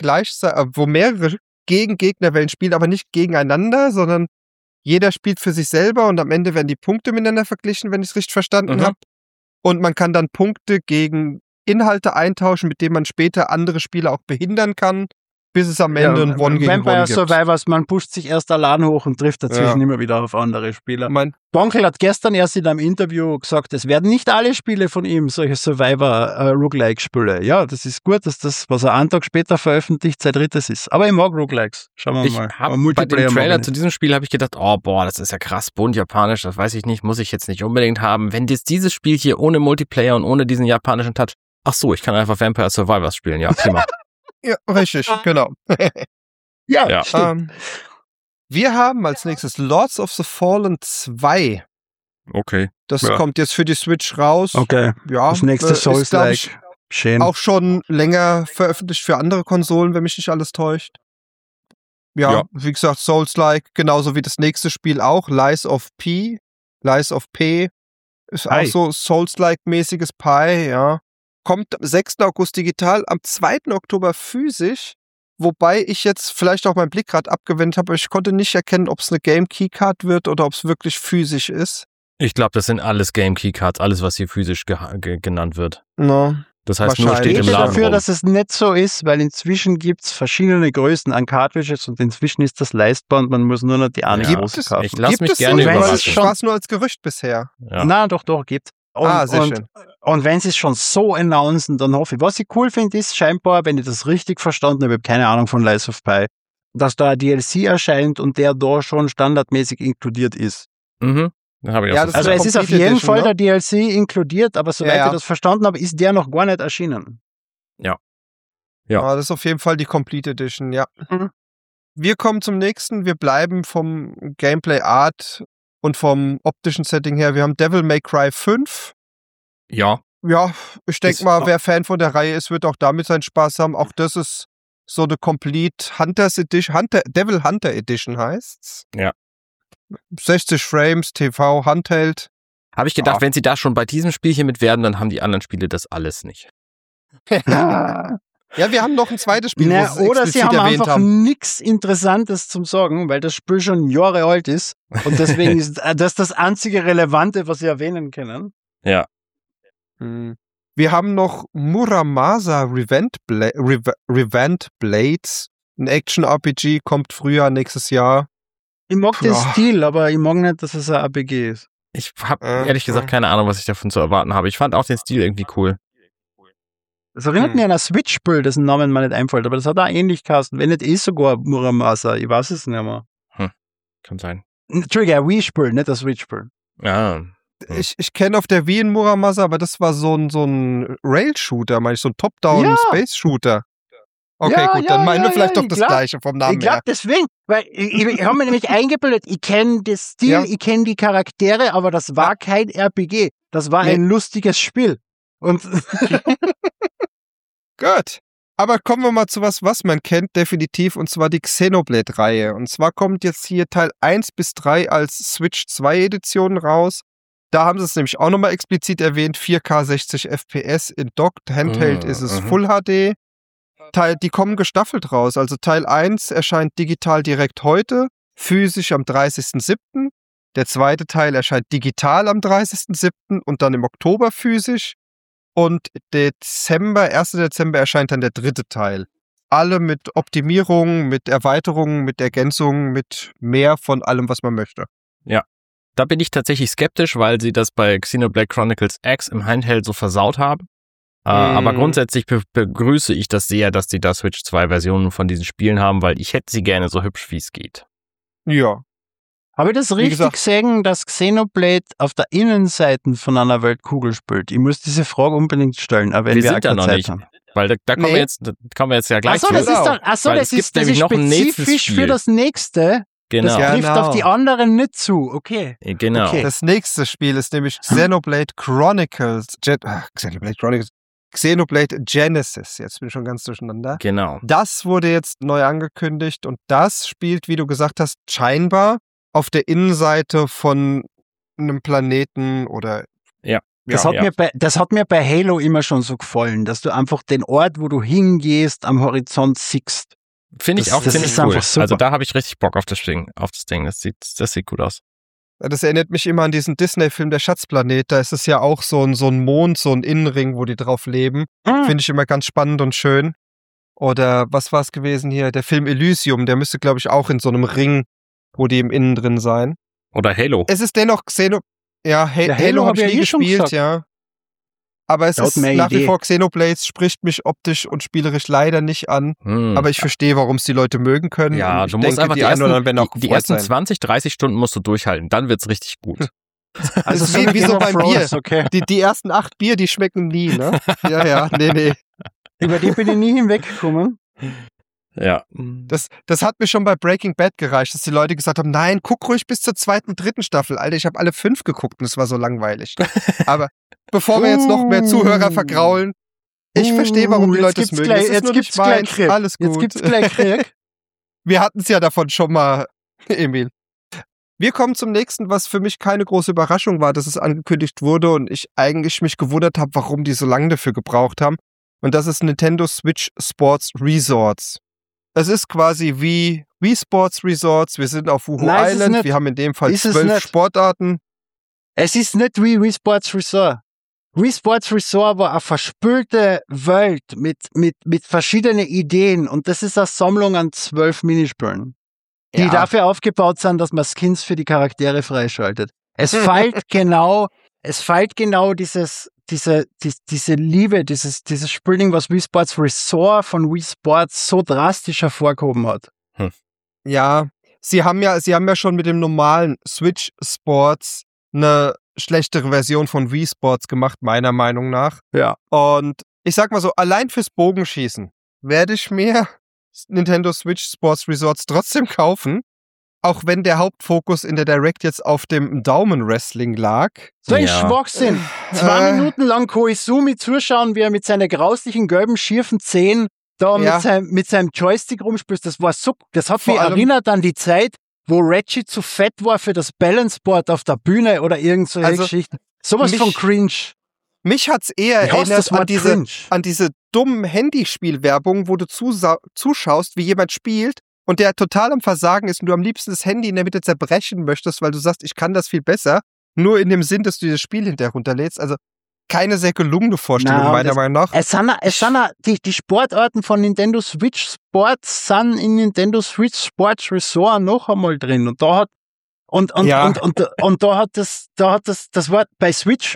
Gegengegnerwellen spielen, aber nicht gegeneinander, sondern jeder spielt für sich selber und am Ende werden die Punkte miteinander verglichen, wenn ich es richtig verstanden habe. Und man kann dann Punkte gegen Inhalte eintauschen, mit denen man später andere Spieler auch behindern kann, bis es am Ende ein One gegen One gibt. Vampire Survivors, man pusht sich erst allein hoch und trifft dazwischen immer wieder auf andere Spieler. Bonkel hat gestern erst in einem Interview gesagt, es werden nicht alle Spiele von ihm solche Survivor-Roguelike-Spiele. Ja, das ist gut, dass das, was er einen Tag später veröffentlicht, sein drittes ist. Aber ich mag Roguelikes. Schauen wir mal. Bei dem Trailer zu diesem Spiel habe ich gedacht, das ist ja krass bunt japanisch, das weiß ich nicht, muss ich jetzt nicht unbedingt haben. Wenn jetzt dieses Spiel hier ohne Multiplayer und ohne diesen japanischen Touch, ach so, ich kann einfach Vampire Survivors spielen, ja, prima. Ja, richtig, genau. Ja, stimmt. Wir haben als nächstes Lords of the Fallen 2. Okay. Das kommt jetzt für die Switch raus. Okay. Ja, das nächste Souls-like. Schön. Auch schon länger veröffentlicht für andere Konsolen, wenn mich nicht alles täuscht. Ja, wie gesagt, Souls-like, genauso wie das nächste Spiel auch, Lies of P. Ist auch so Souls-like-mäßiges Pie, ja. Kommt am 6. August digital, am 2. Oktober physisch, wobei ich jetzt vielleicht auch meinen Blick gerade abgewendet habe, aber ich konnte nicht erkennen, ob es eine Game Keycard wird oder ob es wirklich physisch ist. Ich glaube, das sind alles Game Keycards, alles, was hier physisch genannt wird. No. Das heißt, nur steht im Laden dafür, dass es nicht so ist, weil inzwischen gibt es verschiedene Größen an Cartridges und inzwischen ist das leistbar und man muss nur noch die eine große kaufen. Ich lasse mich gerne überraschen. War es nur als Gerücht bisher? Ja. Nein, doch, gibt's. Sehr schön. Und wenn sie es schon so announcen, dann hoffe ich. Was ich cool finde, ist scheinbar, wenn ich das richtig verstanden habe, ich habe keine Ahnung von Lies of Pi, dass da ein DLC erscheint und der da schon standardmäßig inkludiert ist. Mhm. Also es ist auf jeden Fall der DLC inkludiert, aber soweit ich das verstanden habe, ist der noch gar nicht erschienen. Ja. Das ist auf jeden Fall die Complete Edition, ja. Mhm. Wir kommen zum nächsten. Wir bleiben vom Gameplay Art und vom optischen Setting her. Wir haben Devil May Cry 5. Ja. Ja, ich denke mal, wer Fan von der Reihe ist, wird auch damit seinen Spaß haben. Auch das ist so eine Complete Hunters Edition. Devil Hunter Edition heißt's. Ja. 60 Frames, TV, Handheld. Habe ich gedacht, wenn sie da schon bei diesem Spielchen mit werden, dann haben die anderen Spiele das alles nicht. Ja, wir haben noch ein zweites Spiel, oder sie haben einfach nichts Interessantes zum Sagen, weil das Spiel schon Jahre alt ist und deswegen ist das einzige Relevante, was sie erwähnen können. Ja. Wir haben noch Muramasa Revenge Blades, ein Action-RPG, kommt Frühjahr nächstes Jahr. Ich mag den Stil, aber ich mag nicht, dass es ein RPG ist. Ich habe ehrlich gesagt keine Ahnung, was ich davon zu erwarten habe. Ich fand auch den Stil irgendwie cool. Das erinnert mich an ein Switch-Spiel, dessen Namen mir nicht einfällt, aber das hat auch Ähnlichkeiten. Wenn nicht sogar Muramasa, ich weiß es nicht mehr. Kann sein. Entschuldigung, ein Wii-Spiel, nicht ein Switch-Spiel. Ja. Ich kenne auf der Wii einen Muramasa, aber das war so ein Rail-Shooter, meine ich, so ein Top-Down-Space-Shooter. Okay, gut, dann meinen wir vielleicht doch das Gleiche vom Namen her. Ich glaube deswegen, weil ich habe mir nämlich eingebildet, ich kenne den Stil, ich kenne die Charaktere, aber das war kein RPG. Das war ein lustiges Spiel. Und gut. Aber kommen wir mal zu was man kennt, definitiv, und zwar die Xenoblade-Reihe. Und zwar kommt jetzt hier Teil 1 bis 3 als Switch 2 Edition raus. Da haben sie es nämlich auch nochmal explizit erwähnt, 4K 60 FPS in Docked, Handheld ist es Full HD. Die kommen gestaffelt raus. Also Teil 1 erscheint digital direkt heute, physisch am 30.07. Der zweite Teil erscheint digital am 30.07. und dann im Oktober physisch. Und 1. Dezember erscheint dann der dritte Teil. Alle mit Optimierungen, mit Erweiterungen, mit Ergänzungen, mit mehr von allem, was man möchte. Ja. Da bin ich tatsächlich skeptisch, weil sie das bei Xenoblade Chronicles X im Handheld so versaut haben. Aber grundsätzlich begrüße ich das sehr, dass die da Switch 2 Versionen von diesen Spielen haben, weil ich hätte sie gerne so hübsch, wie es geht. Ja. Habe ich das richtig gesehen, dass Xenoblade auf der Innenseite von einer Weltkugel spielt? Ich muss diese Frage unbedingt stellen, aber wir sind da noch nicht, weil da kommen wir jetzt ja gleich zu. Das ist spezifisch für das nächste. Genau. Das trifft auf die anderen nicht zu, okay. Genau. Okay. Das nächste Spiel ist nämlich Xenoblade Chronicles. Xenoblade Genesis. Jetzt bin ich schon ganz durcheinander. Genau. Das wurde jetzt neu angekündigt und das spielt, wie du gesagt hast, scheinbar auf der Innenseite von einem Planeten oder... Ja. Das hat mir bei Halo immer schon so gefallen, dass du einfach den Ort, wo du hingehst, am Horizont siehst. Finde ich auch ziemlich cool. Also da habe ich richtig Bock auf das Ding. Das sieht gut aus. Das erinnert mich immer an diesen Disney-Film Der Schatzplanet. Da ist es ja auch so ein Mond, so ein Innenring, wo die drauf leben. Finde ich immer ganz spannend und schön. Oder was war es gewesen hier? Der Film Elysium, der müsste, glaube ich, auch in so einem Ring, wo die im Innen drin sein. Oder Halo. Es ist dennoch Halo habe ich nie gespielt, ja. Aber es ist nach wie vor Xenoblades, spricht mich optisch und spielerisch leider nicht an. Aber ich verstehe, warum es die Leute mögen können. Ja, du musst einfach die ersten 20, 30 Stunden musst du durchhalten. Dann wird's richtig gut. Also es ist wie so beim Bier. Okay. Die ersten 8 Bier, die schmecken nie, ne? Ja, nee. Über die bin ich nie hinweggekommen. Ja. Das hat mir schon bei Breaking Bad gereicht, dass die Leute gesagt haben, nein, guck ruhig bis zur 2., 3. Staffel. Alter, ich habe alle 5 geguckt und es war so langweilig. Aber bevor wir jetzt noch mehr Zuhörer vergraulen, ich verstehe, warum die Leute es mögen. Jetzt gibt's gleich Krieg. Alles gut. Jetzt gibt's gleich Krieg. Wir hatten es ja davon schon mal, Emil. Wir kommen zum nächsten, was für mich keine große Überraschung war, dass es angekündigt wurde und ich eigentlich mich gewundert habe, warum die so lange dafür gebraucht haben. Und das ist Nintendo Switch Sports Resorts. Es ist quasi wie Wii Sports Resorts. Wir sind auf Wuhu Island. Wir haben in dem Fall 12 Sportarten. Es ist nicht wie Wii Sports Resort. Wii Sports Resort war eine verspülte Welt mit verschiedenen Ideen und das ist eine Sammlung an 12 Minispielen, die dafür aufgebaut sind, dass man Skins für die Charaktere freischaltet. Es fehlt genau diese Liebe, dieses Spielding, was Wii Sports Resort von Wii Sports so drastisch hervorgehoben hat. Ja, sie haben ja schon mit dem normalen Switch Sports eine schlechtere Version von Wii Sports gemacht, meiner Meinung nach. Ja. Und ich sag mal so, allein fürs Bogenschießen werde ich mir Nintendo Switch Sports Resorts trotzdem kaufen, auch wenn der Hauptfokus in der Direct jetzt auf dem Daumenwrestling lag. So ein Schwachsinn. 2 Minuten lang Koizumi zuschauen, wie er mit seinen grauslichen, gelben, schiefen Zähnen da mit seinem Joystick rumspielt. Das hat mich erinnert an die Zeit, wo Reggie zu fett war für das Balanceboard auf der Bühne oder irgend solche Geschichten. Sowas von cringe. Mich hat's eher erinnert an diese dummen Handyspielwerbung, wo du zuschaust, wie jemand spielt und der total am Versagen ist und du am liebsten das Handy in der Mitte zerbrechen möchtest, weil du sagst, ich kann das viel besser, nur in dem Sinn, dass du das Spiel hinterher runterlädst. Also keine sehr gelungene Vorstellung, meiner Meinung nach. Es sind die Sportarten von Nintendo Switch Sports sind in Nintendo Switch Sports Resort noch einmal drin. Und da hat das Wort bei Switch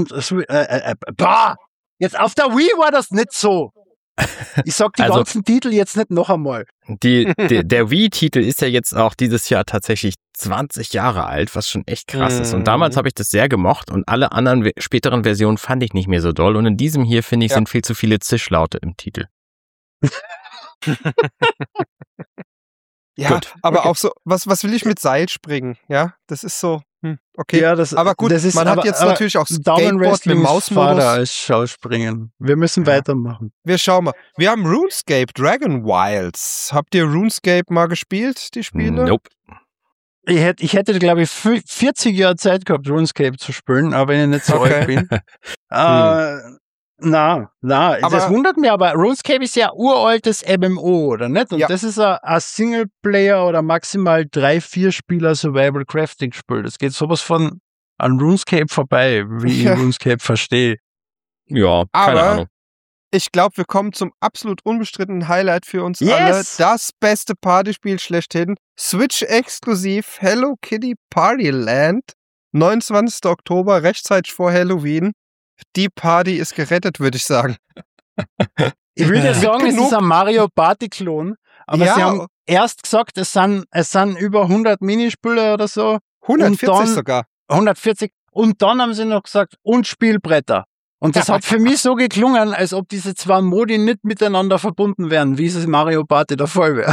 jetzt auf der Wii war das nicht so. Ich sag die ganzen Titel jetzt nicht noch einmal. Der Wii-Titel ist ja jetzt auch dieses Jahr tatsächlich 20 Jahre alt, was schon echt krass ist. Und damals habe ich das sehr gemocht und alle anderen späteren Versionen fand ich nicht mehr so doll. Und in diesem hier, finde ich, sind viel zu viele Zischlaute im Titel. Ja, gut. Aber auch so, was will ich mit Seilspringen? Ja, das ist so, okay. Ja, aber gut, man hat jetzt natürlich auch Skateboard mit Mausmodus. Als Schauspringen. Wir müssen weitermachen. Wir schauen mal. Wir haben RuneScape, Dragon Wilds. Habt ihr RuneScape mal gespielt, die Spiele? Nope. Ich hätte, glaube ich, 40 Jahre Zeit gehabt, RuneScape zu spielen, aber wenn ich nicht so alt bin. Das wundert mich, aber RuneScape ist ja uraltes MMO, oder nicht? Und das ist ein Singleplayer oder maximal 3-4 Spieler Survival Crafting Spiel. Das geht sowas von an RuneScape vorbei, wie ich RuneScape verstehe. Ja, keine Ahnung. Ich glaube, wir kommen zum absolut unbestrittenen Highlight für uns alle. Das beste Partyspiel schlechthin. Switch-exklusiv Hello Kitty Party Land. 29. Oktober, rechtzeitig vor Halloween. Die Party ist gerettet, würde ich sagen. Ich würde sagen, es ist ein Mario Party-Klon, aber sie haben erst gesagt, es sind über 100 Minispiele oder so. 140 sogar. 140. Und dann haben sie noch gesagt, und Spielbretter. Und das hat für mich so geklungen, als ob diese 2 Modi nicht miteinander verbunden wären, wie es in Mario Party der Fall wäre.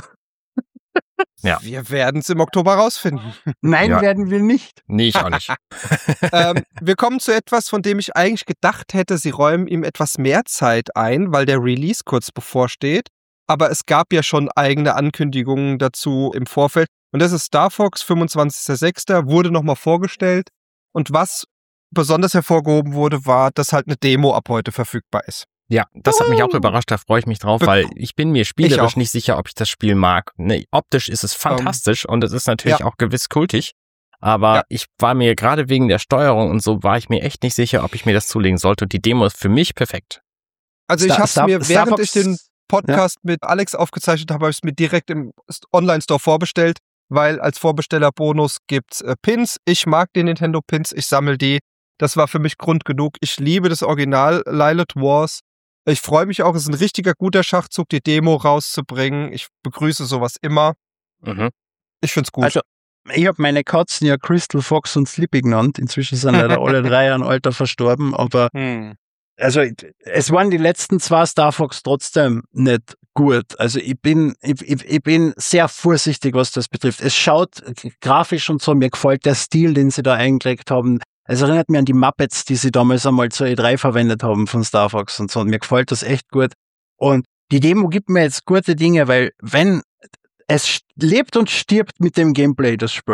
Ja. Wir werden es im Oktober rausfinden. Nein, werden wir nicht. Nee, ich auch nicht. Wir kommen zu etwas, von dem ich eigentlich gedacht hätte, sie räumen ihm etwas mehr Zeit ein, weil der Release kurz bevorsteht. Aber es gab ja schon eigene Ankündigungen dazu im Vorfeld. Und das ist Star Fox, 25.06. wurde nochmal vorgestellt. Und was besonders hervorgehoben wurde, war, dass halt eine Demo ab heute verfügbar ist. Ja, das hat mich auch überrascht, da freue ich mich drauf, weil ich bin mir spielerisch nicht sicher, ob ich das Spiel mag. Nee, optisch ist es fantastisch und es ist natürlich auch gewiss kultig, aber ich war mir gerade wegen der Steuerung und so, war ich mir echt nicht sicher, ob ich mir das zulegen sollte und die Demo ist für mich perfekt. Also ich habe es mir, während ich den Podcast mit Alex aufgezeichnet habe, ich es mir direkt im Online-Store vorbestellt, weil als Vorbestellerbonus gibt's Pins. Ich mag die Nintendo Pins, ich sammle die. Das war für mich Grund genug. Ich liebe das Original Lilith Wars. Ich freue mich auch, es ist ein richtiger guter Schachzug, die Demo rauszubringen. Ich begrüße sowas immer. Ich find's gut. Also, ich habe meine Katzen ja Crystal Fox und Slippy genannt. Inzwischen sind leider alle 3 an Alter verstorben, aber also es waren die letzten 2 Star Fox trotzdem nicht gut. Also ich bin sehr vorsichtig, was das betrifft. Es schaut grafisch und so, mir gefällt der Stil, den sie da eingelegt haben. Es erinnert mich an die Muppets, die sie damals einmal zur E3 verwendet haben von Star Fox und so. Und mir gefällt das echt gut. Und die Demo gibt mir jetzt gute Dinge, weil wenn es lebt und stirbt mit dem Gameplay, das Spiel.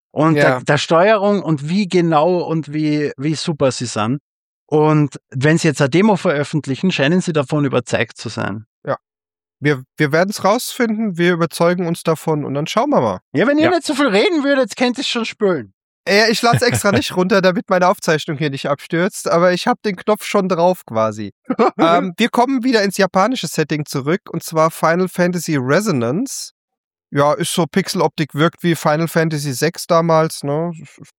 und der Steuerung und wie genau und wie super sie sind. Und wenn sie jetzt eine Demo veröffentlichen, scheinen sie davon überzeugt zu sein. Ja. Wir werden es rausfinden, wir überzeugen uns davon und dann schauen wir mal. Ja, wenn ihr nicht so viel reden würdet, könnt ihr es schon spülen. Ich lade es extra nicht runter, damit meine Aufzeichnung hier nicht abstürzt, aber ich habe den Knopf schon drauf quasi. Wir kommen wieder ins japanische Setting zurück, und zwar Final Fantasy Resonance. Ja, ist so Pixeloptik, wirkt wie Final Fantasy 6 damals, ne?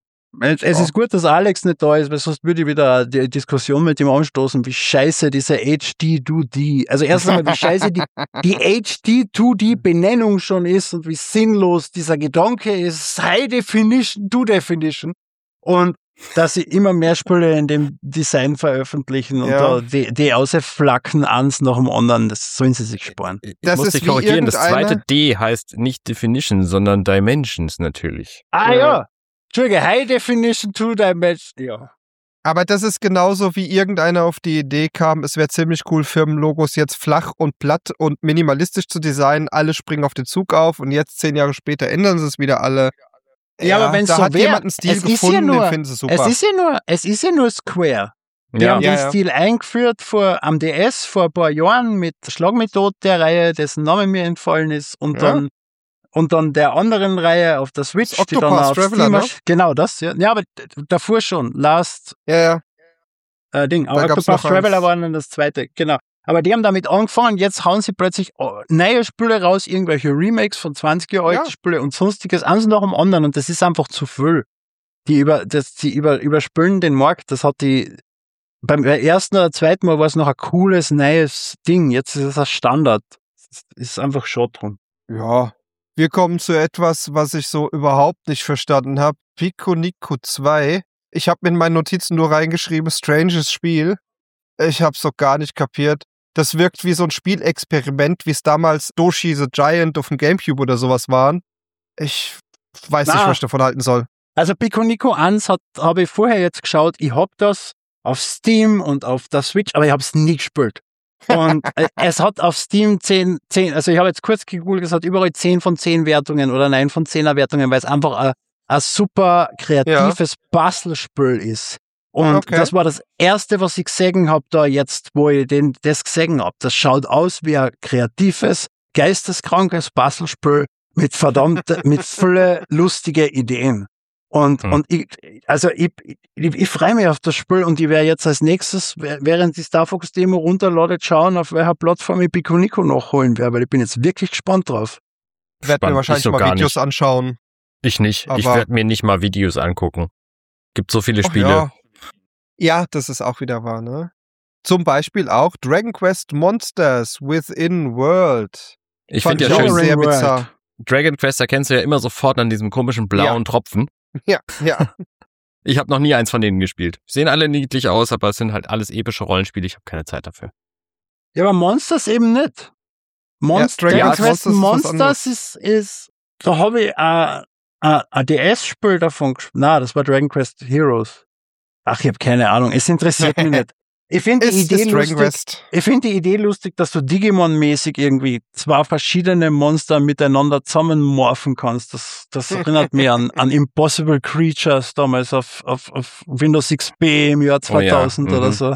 Es ist gut, dass Alex nicht da ist, weil sonst würde ich wieder die Diskussion mit ihm anstoßen, wie scheiße diese HD-2D, also erst einmal, wie scheiße die HD-2D-Benennung schon ist und wie sinnlos dieser Gedanke ist, High Definition to Definition, und dass sie immer mehr Spiele in dem Design veröffentlichen und da die ausflacken eins nach dem anderen, das sollen sie sich sparen. Ich muss dich korrigieren, das zweite D heißt nicht Definition, sondern Dimensions natürlich. Ja. Entschuldige, High Definition to Dimension, ja. Aber das ist genauso, wie irgendeiner auf die Idee kam, es wäre ziemlich cool, Firmenlogos jetzt flach und platt und minimalistisch zu designen. Alle springen auf den Zug auf und jetzt 10 Jahre später ändern sie es wieder alle. Ja, aber wenn es so hat jemand einen Stil gefunden, den finden sie super. Es ist ja nur Square. Die haben den Stil eingeführt am DS vor ein paar Jahren mit Schlagmethode der Reihe, dessen Name mir entfallen ist, und dann der anderen Reihe auf der Switch, das die dann auf Steam, ne? Genau das, ja. Ja, aber davor schon. Ding. Aber Octopath Traveler war dann das zweite, genau. Aber die haben damit angefangen, jetzt hauen sie plötzlich neue Spiele raus, irgendwelche Remakes von 20 Jahre alten Spiele und sonstiges, eins nach dem anderen, und das ist einfach zu viel. Die überspülen den Markt, das hat die beim ersten oder zweiten Mal war es noch ein cooles, neues Ding, jetzt ist es ein Standard. Das ist einfach schade drum. Ja. Wir kommen zu etwas, was ich so überhaupt nicht verstanden habe. Pikuniku 2. Ich habe mir in meinen Notizen nur reingeschrieben, stranges Spiel. Ich habe es doch gar nicht kapiert. Das wirkt wie so ein Spielexperiment, wie es damals Doshi the Giant auf dem Gamecube oder sowas waren. Ich weiß nicht, was ich davon halten soll. Also Pikuniku 1 habe ich vorher jetzt geschaut. Ich habe das auf Steam und auf der Switch, aber ich habe es nie gespielt. Und es hat auf Steam 10, also ich habe jetzt kurz gegoogelt, es hat überall 10 von 10 Wertungen oder 9 von 10er Wertungen, weil es einfach ein super kreatives Puzzlespiel ist. Und das war das erste, was ich gesehen habe da jetzt, wo ich das gesehen habe. Das schaut aus wie ein kreatives, geisteskrankes Puzzlespiel mit viele lustige Ideen. Und ich freue mich auf das Spiel, und ich werde jetzt als nächstes, während die Star Fox Demo runterladet, schauen, auf welcher Plattform ich Pikuniku nachholen werde, weil ich bin jetzt wirklich gespannt drauf. Ich werde mir wahrscheinlich mal Videos anschauen. Ich nicht. Ich werde mir nicht mal Videos angucken. Gibt so viele Spiele. Ja, das ist auch wieder wahr, ne? Zum Beispiel auch Dragon Quest Monsters Within World. Ich finde ja schön sehr bizarr. Dragon Quest erkennst du ja immer sofort an diesem komischen blauen Tropfen. Ja. Ich habe noch nie eins von denen gespielt. Sehen alle niedlich aus, aber es sind halt alles epische Rollenspiele. Ich habe keine Zeit dafür. Ja, aber Monsters eben nicht. Dragon Quest Monsters ist da habe ich ein DS-Spiel davon gespielt. Na, das war Dragon Quest Heroes. Ach, ich habe keine Ahnung. Es interessiert mich nicht. Ich finde die Idee lustig, dass du Digimon-mäßig irgendwie zwei verschiedene Monster miteinander zusammenmorphen kannst. Das erinnert mich an Impossible Creatures damals auf Windows XP im Jahr 2000 oder so.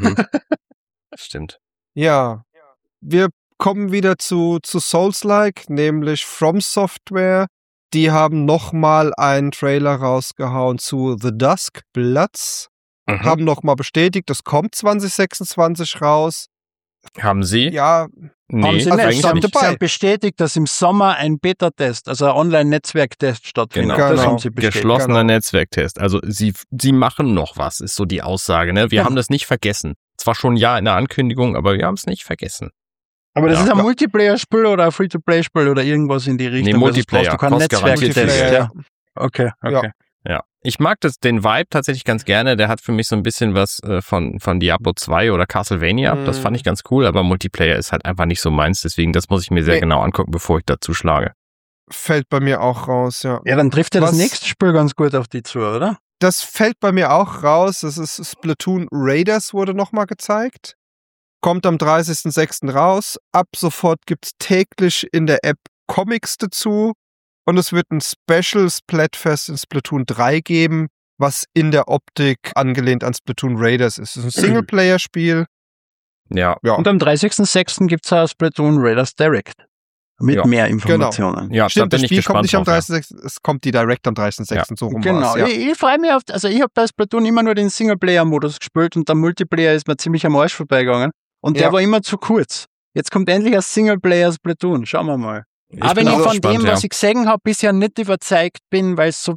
Das stimmt. Ja. Wir kommen wieder zu Souls-like, nämlich From Software. Die haben nochmal einen Trailer rausgehauen zu The Dusk Bloods. Haben nochmal bestätigt, das kommt 2026 raus. Haben sie? Ja. Nee, haben sie nicht. Sie haben bestätigt, dass im Sommer ein Beta-Test, also ein Online-Netzwerktest stattfindet. Genau. Das haben sie bestätigt. Geschlossener Netzwerktest. Also sie machen noch was, ist so die Aussage. Ne? Wir haben das nicht vergessen. Zwar schon in der Ankündigung, aber wir haben es nicht vergessen. Aber das ist ein Multiplayer-Spiel oder ein Free-to-Play-Spiel oder irgendwas in die Richtung? Nee, Multiplayer. Du kein Netzwerktest. Ja. Okay. Ja, ich mag den Vibe tatsächlich ganz gerne. Der hat für mich so ein bisschen was von Diablo 2 oder Castlevania. Das fand ich ganz cool, aber Multiplayer ist halt einfach nicht so meins. Deswegen, das muss ich mir sehr genau angucken, bevor ich dazu schlage. Fällt bei mir auch raus, ja. Ja, dann trifft ja das nächste Spiel ganz gut auf die zu, oder? Das fällt bei mir auch raus. Das ist Splatoon Raiders, wurde nochmal gezeigt. Kommt am 30.06. raus. Ab sofort gibt's täglich in der App Comics dazu. Und es wird ein Special Splatfest in Splatoon 3 geben, was in der Optik angelehnt an Splatoon Raiders ist. Es ist ein Singleplayer-Spiel. Ja. Und am 30.06. gibt es auch Splatoon Raiders Direct. Mit mehr Informationen. Genau. Ja, stimmt, das Spiel kommt nicht am 30.06., es kommt die Direct am 30.06. So rum genau. Ja. Ich freue mich auf, also ich habe bei Splatoon immer nur den Singleplayer-Modus gespielt und der Multiplayer ist mir ziemlich am Arsch vorbeigegangen. Und der war immer zu kurz. Jetzt kommt endlich ein Singleplayer-Splatoon. Schauen wir mal. Aber wenn ich von dem, was ich gesehen habe, bisher nicht überzeugt bin, weil es so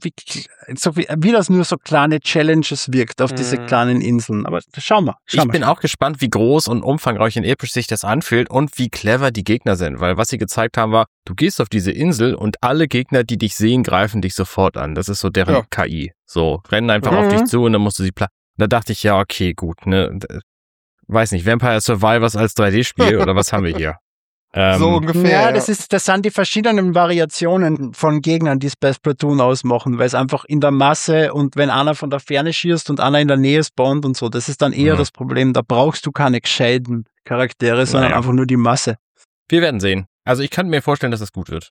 wie das nur so kleine Challenges wirkt auf diese kleinen Inseln. Aber schauen wir. Ich bin auch gespannt, wie groß und umfangreich und episch sich das anfühlt und wie clever die Gegner sind. Weil was sie gezeigt haben war, du gehst auf diese Insel und alle Gegner, die dich sehen, greifen dich sofort an. Das ist so deren KI. So, rennen einfach auf dich zu und dann musst du sie Da dachte ich, ja, okay, gut, ne. Weiß nicht, Vampire Survivors als 3D-Spiel oder was haben wir hier? So ungefähr. Ja, das sind die verschiedenen Variationen von Gegnern, die es bei Splatoon ausmachen, weil es einfach in der Masse und wenn einer von der Ferne schießt und einer in der Nähe spawnt und so, das ist dann eher das Problem. Da brauchst du keine gescheiten Charaktere, sondern einfach nur die Masse. Wir werden sehen. Also ich kann mir vorstellen, dass es gut wird.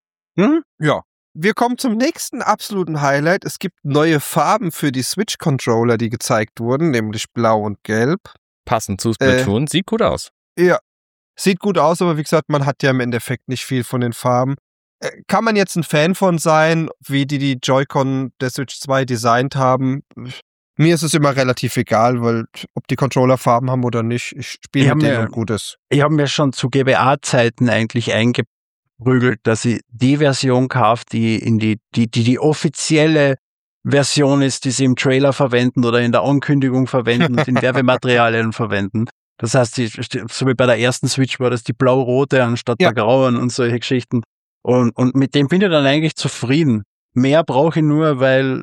Ja. Wir kommen zum nächsten absoluten Highlight. Es gibt neue Farben für die Switch-Controller, die gezeigt wurden, nämlich blau und gelb. Passend zu Splatoon. Sieht gut aus. Ja. Sieht gut aus, aber wie gesagt, man hat ja im Endeffekt nicht viel von den Farben. Kann man jetzt ein Fan von sein, wie die Joy-Con der Switch 2 designt haben? Mir ist es immer relativ egal, weil ob die Controller Farben haben oder nicht, ich spiele mit denen und Gutes. Ich habe mir schon zu GBA-Zeiten eigentlich eingeprügelt, dass ich die Version kaufe, die die offizielle Version ist, die sie im Trailer verwenden oder in der Ankündigung verwenden und in Werbematerialien verwenden. Das heißt, so wie bei der ersten Switch war das die blau-rote anstatt der grauen und solche Geschichten. Und mit dem bin ich dann eigentlich zufrieden. Mehr brauche ich nur, weil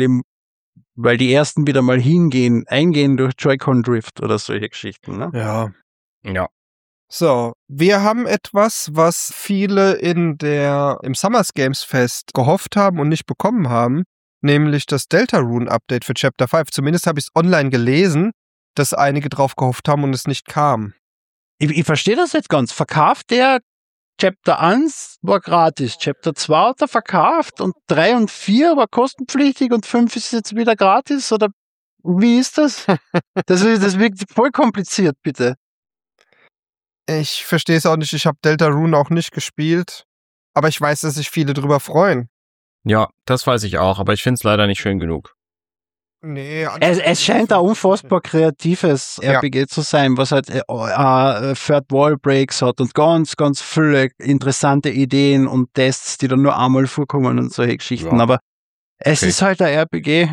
die ersten wieder mal eingehen durch Joy-Con Drift oder solche Geschichten. Ne? Ja. So, wir haben etwas, was viele im Summers Games Fest gehofft haben und nicht bekommen haben, nämlich das Deltarune-Update für Chapter 5. Zumindest habe ich es online gelesen, dass einige drauf gehofft haben und es nicht kam. Ich verstehe das jetzt ganz. Verkauft der Chapter 1 war gratis, Chapter 2 hat er verkauft und 3 und 4 war kostenpflichtig und 5 ist jetzt wieder gratis? Oder wie ist das? Das wirkt voll kompliziert, bitte. Ich verstehe es auch nicht. Ich habe Deltarune auch nicht gespielt, aber ich weiß, dass sich viele drüber freuen. Ja, das weiß ich auch, aber ich finde es leider nicht schön genug. Nee, es scheint ein unfassbar kreatives RPG zu sein, was halt Third Wall Breaks hat und ganz, ganz viele interessante Ideen und Tests, die dann nur einmal vorkommen und solche Geschichten. Aber es ist halt ein RPG.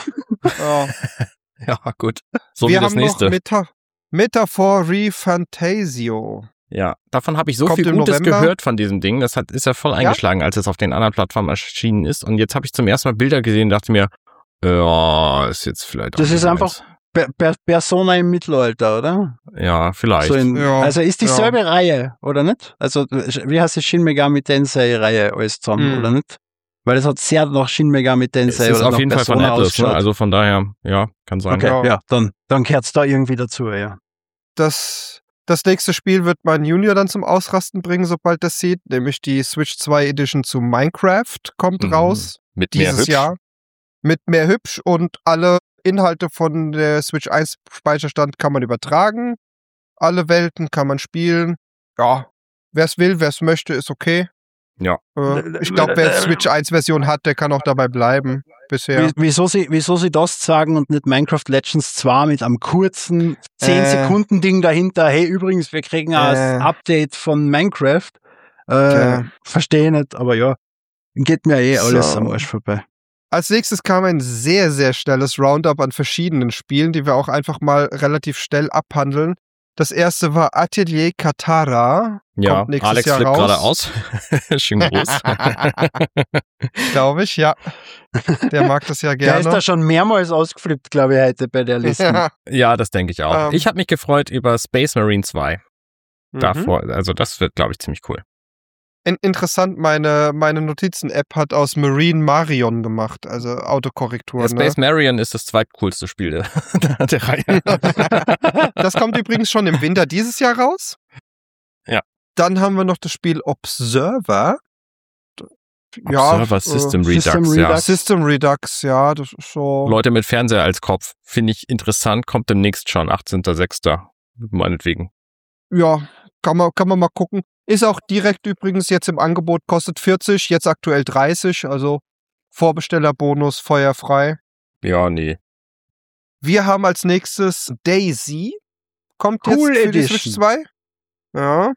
Ja, gut. So wir wie das haben nächste. Noch Metaphor Refantasio. Ja, davon habe ich so Kommt viel im Gutes November. gehört von diesem Ding. Das ist ja voll eingeschlagen, als es auf den anderen Plattformen erschienen ist. Und jetzt habe ich zum ersten Mal Bilder gesehen und dachte mir, ja, ist jetzt vielleicht. Das ist einfach Persona im Mittelalter, oder? Ja, vielleicht. Also ist dieselbe Reihe, oder nicht? Also, wie heißt die Shin Megami Tensei-Reihe alles zusammen, oder nicht? Weil es hat sehr nach Shin Megami Tensei es ist oder auf jeden Fall von Atlas, ne? Also von daher, ja, kann sein. Okay, ja, dann gehört es da irgendwie dazu, ja. Das nächste Spiel wird mein Junior dann zum Ausrasten bringen, sobald das sieht, nämlich die Switch 2 Edition zu Minecraft kommt raus. Mit mehr dieses Jahr. Mit mehr hübsch und alle Inhalte von der Switch 1 Speicherstand kann man übertragen. Alle Welten kann man spielen. Ja, wer es will, wer es möchte, ist okay. Ja. Ich glaube, wer Switch 1 Version hat, der kann auch dabei bleiben bisher. Wieso sie das sagen und nicht Minecraft Legends 2 mit einem kurzen 10-Sekunden-Ding dahinter, hey, übrigens, wir kriegen ein Update von Minecraft. Verstehe nicht, aber ja, geht mir alles am Arsch vorbei. Als nächstes kam ein sehr, sehr schnelles Roundup an verschiedenen Spielen, die wir auch einfach mal relativ schnell abhandeln. Das erste war Atelier Katara. Ja, kommt nächstes Alex Jahr flippt raus. gerade aus. Schön groß. Glaube ich, ja. Der mag das ja gerne. Der ist da schon mehrmals ausgeflippt, glaube ich, heute bei der Liste. Ja, das denke ich auch. Ich habe mich gefreut über Space Marine 2. Davor, also das wird, glaube ich, ziemlich cool. Interessant, meine Notizen-App hat aus Marine Marion gemacht, also Autokorrektur. Ja, Space Marion ist das zweitcoolste Spiel der Reihe. Das kommt übrigens schon im Winter dieses Jahr raus. Ja. Dann haben wir noch das Spiel Observer. Observer System Redux, System Redux, ja, das ist so. Leute mit Fernseher als Kopf, finde ich interessant, kommt demnächst schon, 18.06. meinetwegen. Ja, kann man mal gucken. Ist auch direkt übrigens jetzt im Angebot, kostet 40, jetzt aktuell 30, also Vorbestellerbonus, feuerfrei. Ja, nee. Wir haben als nächstes Daisy, kommt Cool jetzt für die Edition. Switch 2. Ja.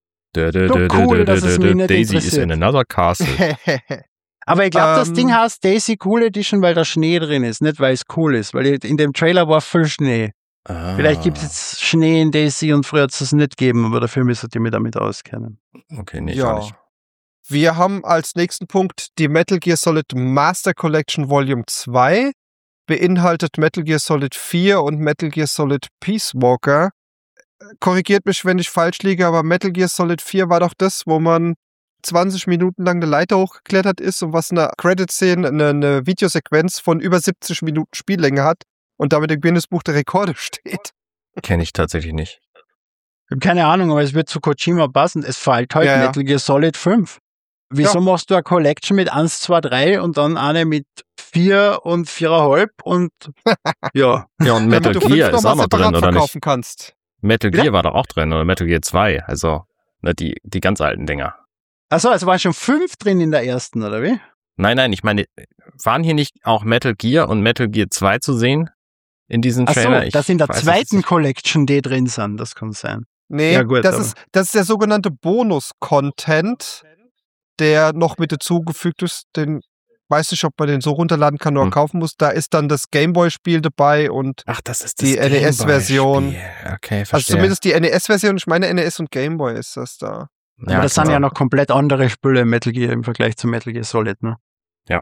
Cool, dass es mich nicht Daisy is interessiert. in another castle. Aber ich glaube, das Ähm, Ding heißt Daisy Cool Edition, weil da Schnee drin ist, nicht weil es cool ist. Weil in dem Trailer war viel Schnee. Vielleicht gibt es jetzt Schnee in Daisy und früher hat es nicht gegeben, aber dafür müsstet ihr mich damit auskennen. Okay, nee, gar nicht. Wir haben als nächsten Punkt die Metal Gear Solid Master Collection Volume 2. Beinhaltet Metal Gear Solid 4 und Metal Gear Solid Peace Walker. Korrigiert mich, wenn ich falsch liege, aber Metal Gear Solid 4 war doch das, wo man 20 Minuten lang eine Leiter hochgeklettert ist und was eine Credit-Szene, eine Videosequenz von über 70 Minuten Spiellänge hat und damit im Guinness-Buch der Rekorde steht. Kenne ich tatsächlich nicht. Ich habe keine Ahnung, aber es wird zu Kojima passen. Es fällt halt Ja, ja. Metal Gear Solid 5. Wieso machst du eine Collection mit 1, 2, 3 und dann eine mit 4 und 4,5 und ja. Ja, und Metal Damit du Gear 5 ist auch noch separat drin, oder verkaufen nicht? kannst. Metal Gear war doch auch drin, oder Metal Gear 2, also die ganz alten Dinger. Achso, also waren schon 5 drin in der ersten, oder wie? Nein, ich meine, waren hier nicht auch Metal Gear und Metal Gear 2 zu sehen in diesem Trailer? Achso, dass in der zweiten Collection die drin sind, das kann sein. Nee, Ja, gut, das ist der sogenannte Bonus-Content, der noch mit dazugefügt ist. Den weiß nicht, ob man den so runterladen kann oder kaufen muss. Da ist dann das Gameboy-Spiel dabei und ach, das ist das die NES-Version. Okay, verstehe. Also zumindest die NES-Version, ich meine NES und Gameboy ist das da. Aber das sind ja noch komplett andere Spiele im Metal Gear im Vergleich zu Metal Gear Solid, ne? Ja.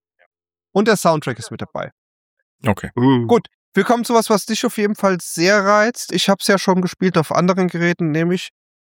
Und der Soundtrack ist mit dabei. Okay. Gut, wir kommen zu was dich auf jeden Fall sehr reizt. Ich habe es ja schon gespielt auf anderen Geräten, nämlich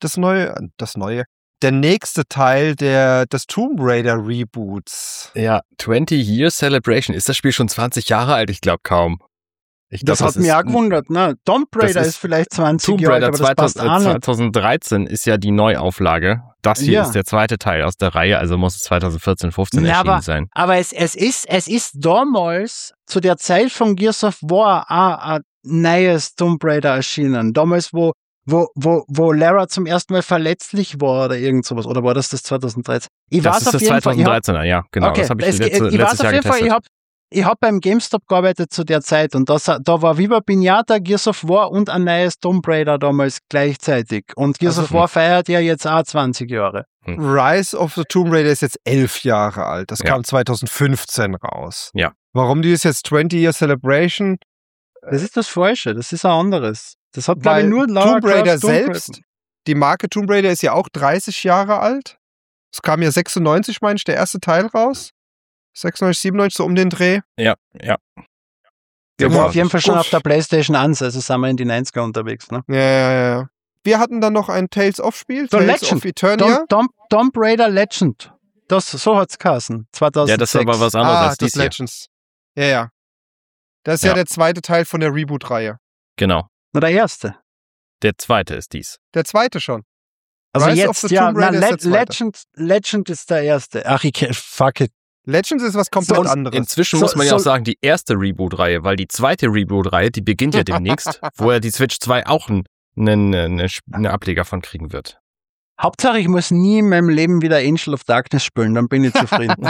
der nächste Teil des Tomb Raider Reboots. Ja, 20 Years Celebration. Ist das Spiel schon 20 Jahre alt? Ich glaube kaum. Das hat mich auch gewundert, ne? Tomb Raider ist vielleicht 20 Tomb Jahre Raider alt, aber das passt auch nicht. 2013 ist ja die Neuauflage. Das hier ist der zweite Teil aus der Reihe, also muss es 2014, 15 erschienen sein. Aber es ist damals, zu der Zeit von Gears of War, auch ein neues Tomb Raider erschienen. Damals, wo Lara zum ersten Mal verletzlich war oder irgend sowas. Oder war das 2013? Das ist das 2013er, ja, genau. Okay, das habe ich letztes Jahr getestet. Ich hab beim GameStop gearbeitet zu der Zeit und da war Viva Pinata, Gears of War und ein neues Tomb Raider damals gleichzeitig. Und Gears of War feiert ja jetzt auch 20 Jahre. Rise of the Tomb Raider ist jetzt 11 Jahre alt. Das kam 2015 raus. Ja. Warum die ist jetzt 20 Year Celebration? Das ist das Falsche, das ist ein anderes. Das hat, glaube ich, nur Tomb Raider selbst. Die Marke Tomb Raider ist ja auch 30 Jahre alt. Es kam ja 96, meine ich, der erste Teil raus. 96, 97, so um den Dreh. Ja. Wir waren auf jeden Fall schon auf der PlayStation 1, also sind wir in die 90er unterwegs, ne? Ja. Wir hatten dann noch ein Tales-of-Spiel, So Tales Legend. of Eternia. Tomb Raider Legend. So hat's geheißen, 2006. Ja, das war aber was anderes als das dies hier. Legends. Ja. Das ist ja der zweite Teil von der Reboot-Reihe. Genau. Na, der erste. Der zweite ist dies. Der zweite schon. Also Rise of jetzt, the ja, Tomb Raider ist der zweite. Legend ist der erste. Ach, fuck it. Legends ist was komplett anderes. Inzwischen muss man ja auch sagen, die erste Reboot-Reihe, weil die zweite Reboot-Reihe, die beginnt ja demnächst, wo ja die Switch 2 auch einen Ableger von kriegen wird. Hauptsache, ich muss nie in meinem Leben wieder Angel of Darkness spielen, dann bin ich zufrieden.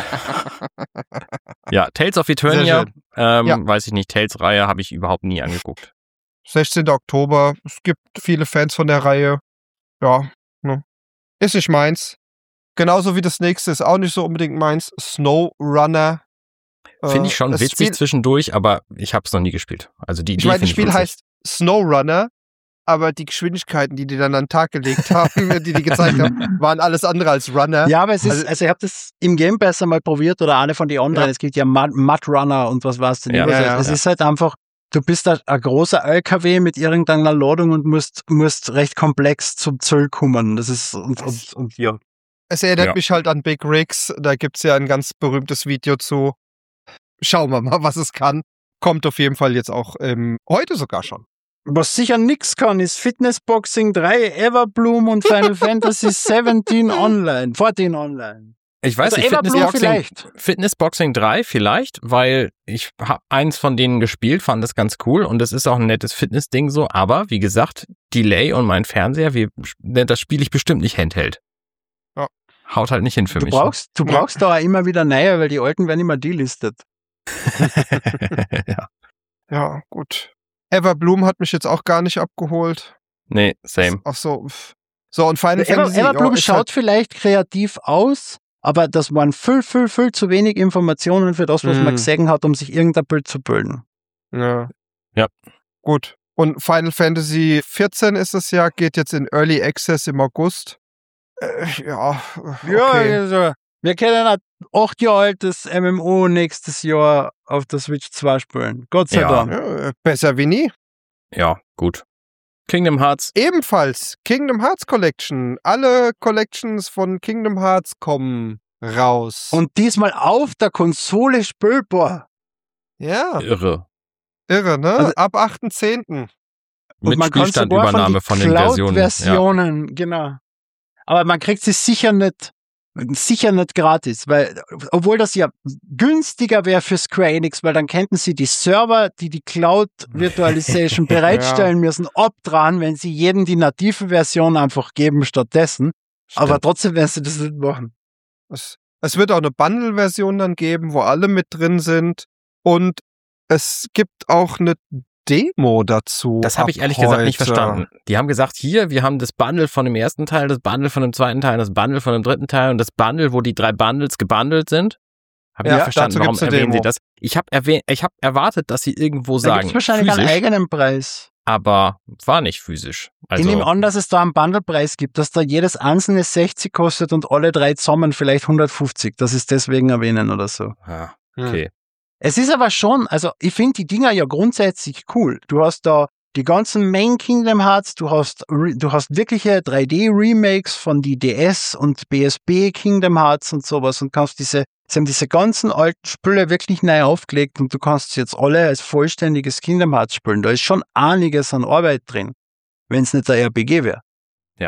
Ja, Tales of Eternia, weiß ich nicht, Tales-Reihe habe ich überhaupt nie angeguckt. 16. Oktober, es gibt viele Fans von der Reihe. Ja, ist nicht meins. Genauso wie das nächste ist auch nicht so unbedingt meins. SnowRunner. Finde ich schon witzig Spiel, zwischendurch, aber ich habe es noch nie gespielt. Also die Idee, ich meine, das Spiel heißt SnowRunner, aber die Geschwindigkeiten, die dann an den Tag gelegt haben, die gezeigt haben, waren alles andere als Runner. Ja, aber es ist, also ich habe das im Game Pass einmal probiert oder eine von den anderen. Es gibt ja Mudrunner und was war's denn? Es ist halt einfach, du bist ein großer LKW mit irgendeiner Ladung und musst recht komplex zum Zoll kommen. Das ist und ja. Es erinnert mich halt an Big Rigs. Da gibt's ja ein ganz berühmtes Video zu. Schauen wir mal, was es kann. Kommt auf jeden Fall jetzt auch heute sogar schon. Was sicher nix kann, ist Fitnessboxing 3, Everbloom und Final Fantasy 14 Online. Ich weiß nicht, Fitnessboxing 3 vielleicht, weil ich habe eins von denen gespielt, fand das ganz cool und das ist auch ein nettes Fitnessding so, aber wie gesagt, Delay und mein Fernseher, das spiele ich bestimmt nicht Handheld. Ja. Haut halt nicht hin für mich. Du brauchst da auch immer wieder neue, weil die alten werden immer delistet. Ja, gut. Everbloom hat mich jetzt auch gar nicht abgeholt. Nee, same. Ach so. So, und Final Fantasy. Everbloom schaut vielleicht kreativ aus, aber das waren viel zu wenig Informationen für das, was man gesehen hat, um sich irgendein Bild zu bilden. Ja. Ja. Gut. Und Final Fantasy 14 ist es ja, geht jetzt in Early Access im August. Ja, okay. Ja, also, wir können ein 8 Jahre altes MMO nächstes Jahr auf der Switch 2 spielen. Gott sei Dank. Ja, besser wie nie. Ja, gut. Kingdom Hearts. Ebenfalls Kingdom Hearts Collection. Alle Collections von Kingdom Hearts kommen raus. Und diesmal auf der Konsole spielbar. Ja. Irre, ne? Also, ab 8.10. Mit Spielstandübernahme von den Versionen. Ja. Genau. Aber man kriegt sie sicher nicht gratis, weil, obwohl das ja günstiger wäre für Square Enix, weil dann könnten sie die Server, die Cloud Virtualization bereitstellen müssen, abdrehen, wenn sie jedem die native Version einfach geben stattdessen. Stimmt. Aber trotzdem werden sie das nicht machen. Es wird auch eine Bundle-Version dann geben, wo alle mit drin sind und es gibt auch eine Demo dazu. Das habe ich ehrlich gesagt nicht verstanden. Die haben gesagt, hier, wir haben das Bundle von dem ersten Teil, das Bundle von dem zweiten Teil, das Bundle von dem dritten Teil und das Bundle, wo die 3 Bundles gebundelt sind. Habe ich nicht verstanden, warum erwähnen sie das? Ich habe erwartet, dass sie irgendwo sagen, gibt's wahrscheinlich physisch, einen eigenen Preis. Aber war nicht physisch. Also, ich nehme an, dass es da einen Bundlepreis gibt, dass da jedes einzelne 60 kostet und alle 3 zusammen vielleicht 150. Das ist deswegen erwähnen oder so. Ja, okay. Es ist aber schon, also ich finde die Dinger ja grundsätzlich cool. Du hast da die ganzen Main Kingdom Hearts, du hast wirkliche 3D-Remakes von die DS und BSB Kingdom Hearts und sowas und kannst sie haben diese ganzen alten Spiele wirklich neu aufgelegt und du kannst sie jetzt alle als vollständiges Kingdom Hearts spielen. Da ist schon einiges an Arbeit drin, wenn es nicht der RPG wäre. Ja.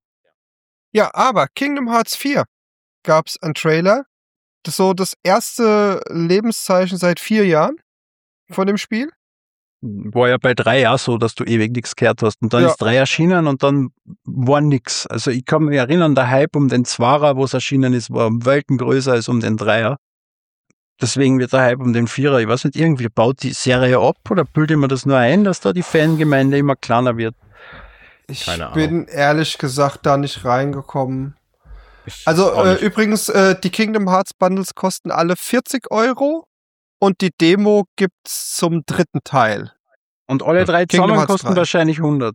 Ja, aber Kingdom Hearts 4 gab's einen Trailer. Das ist so das erste Lebenszeichen seit 4 Jahren von dem Spiel. War ja bei 3 Jahren so, dass du ewig nichts gehört hast. Und dann ist 3 erschienen und dann war nix. Also ich kann mich erinnern, der Hype um den 2er, wo es erschienen ist, war um Welten größer als um den 3er. Deswegen wird der Hype um den 4er, ich weiß nicht, irgendwie baut die Serie ab oder bildet man das nur ein, dass da die Fangemeinde immer kleiner wird? Ich bin ehrlich gesagt da nicht reingekommen. Also übrigens, die Kingdom Hearts Bundles kosten alle 40 € und die Demo gibt's zum 3. Teil. Und alle 3 zusammen kosten 3. wahrscheinlich 100.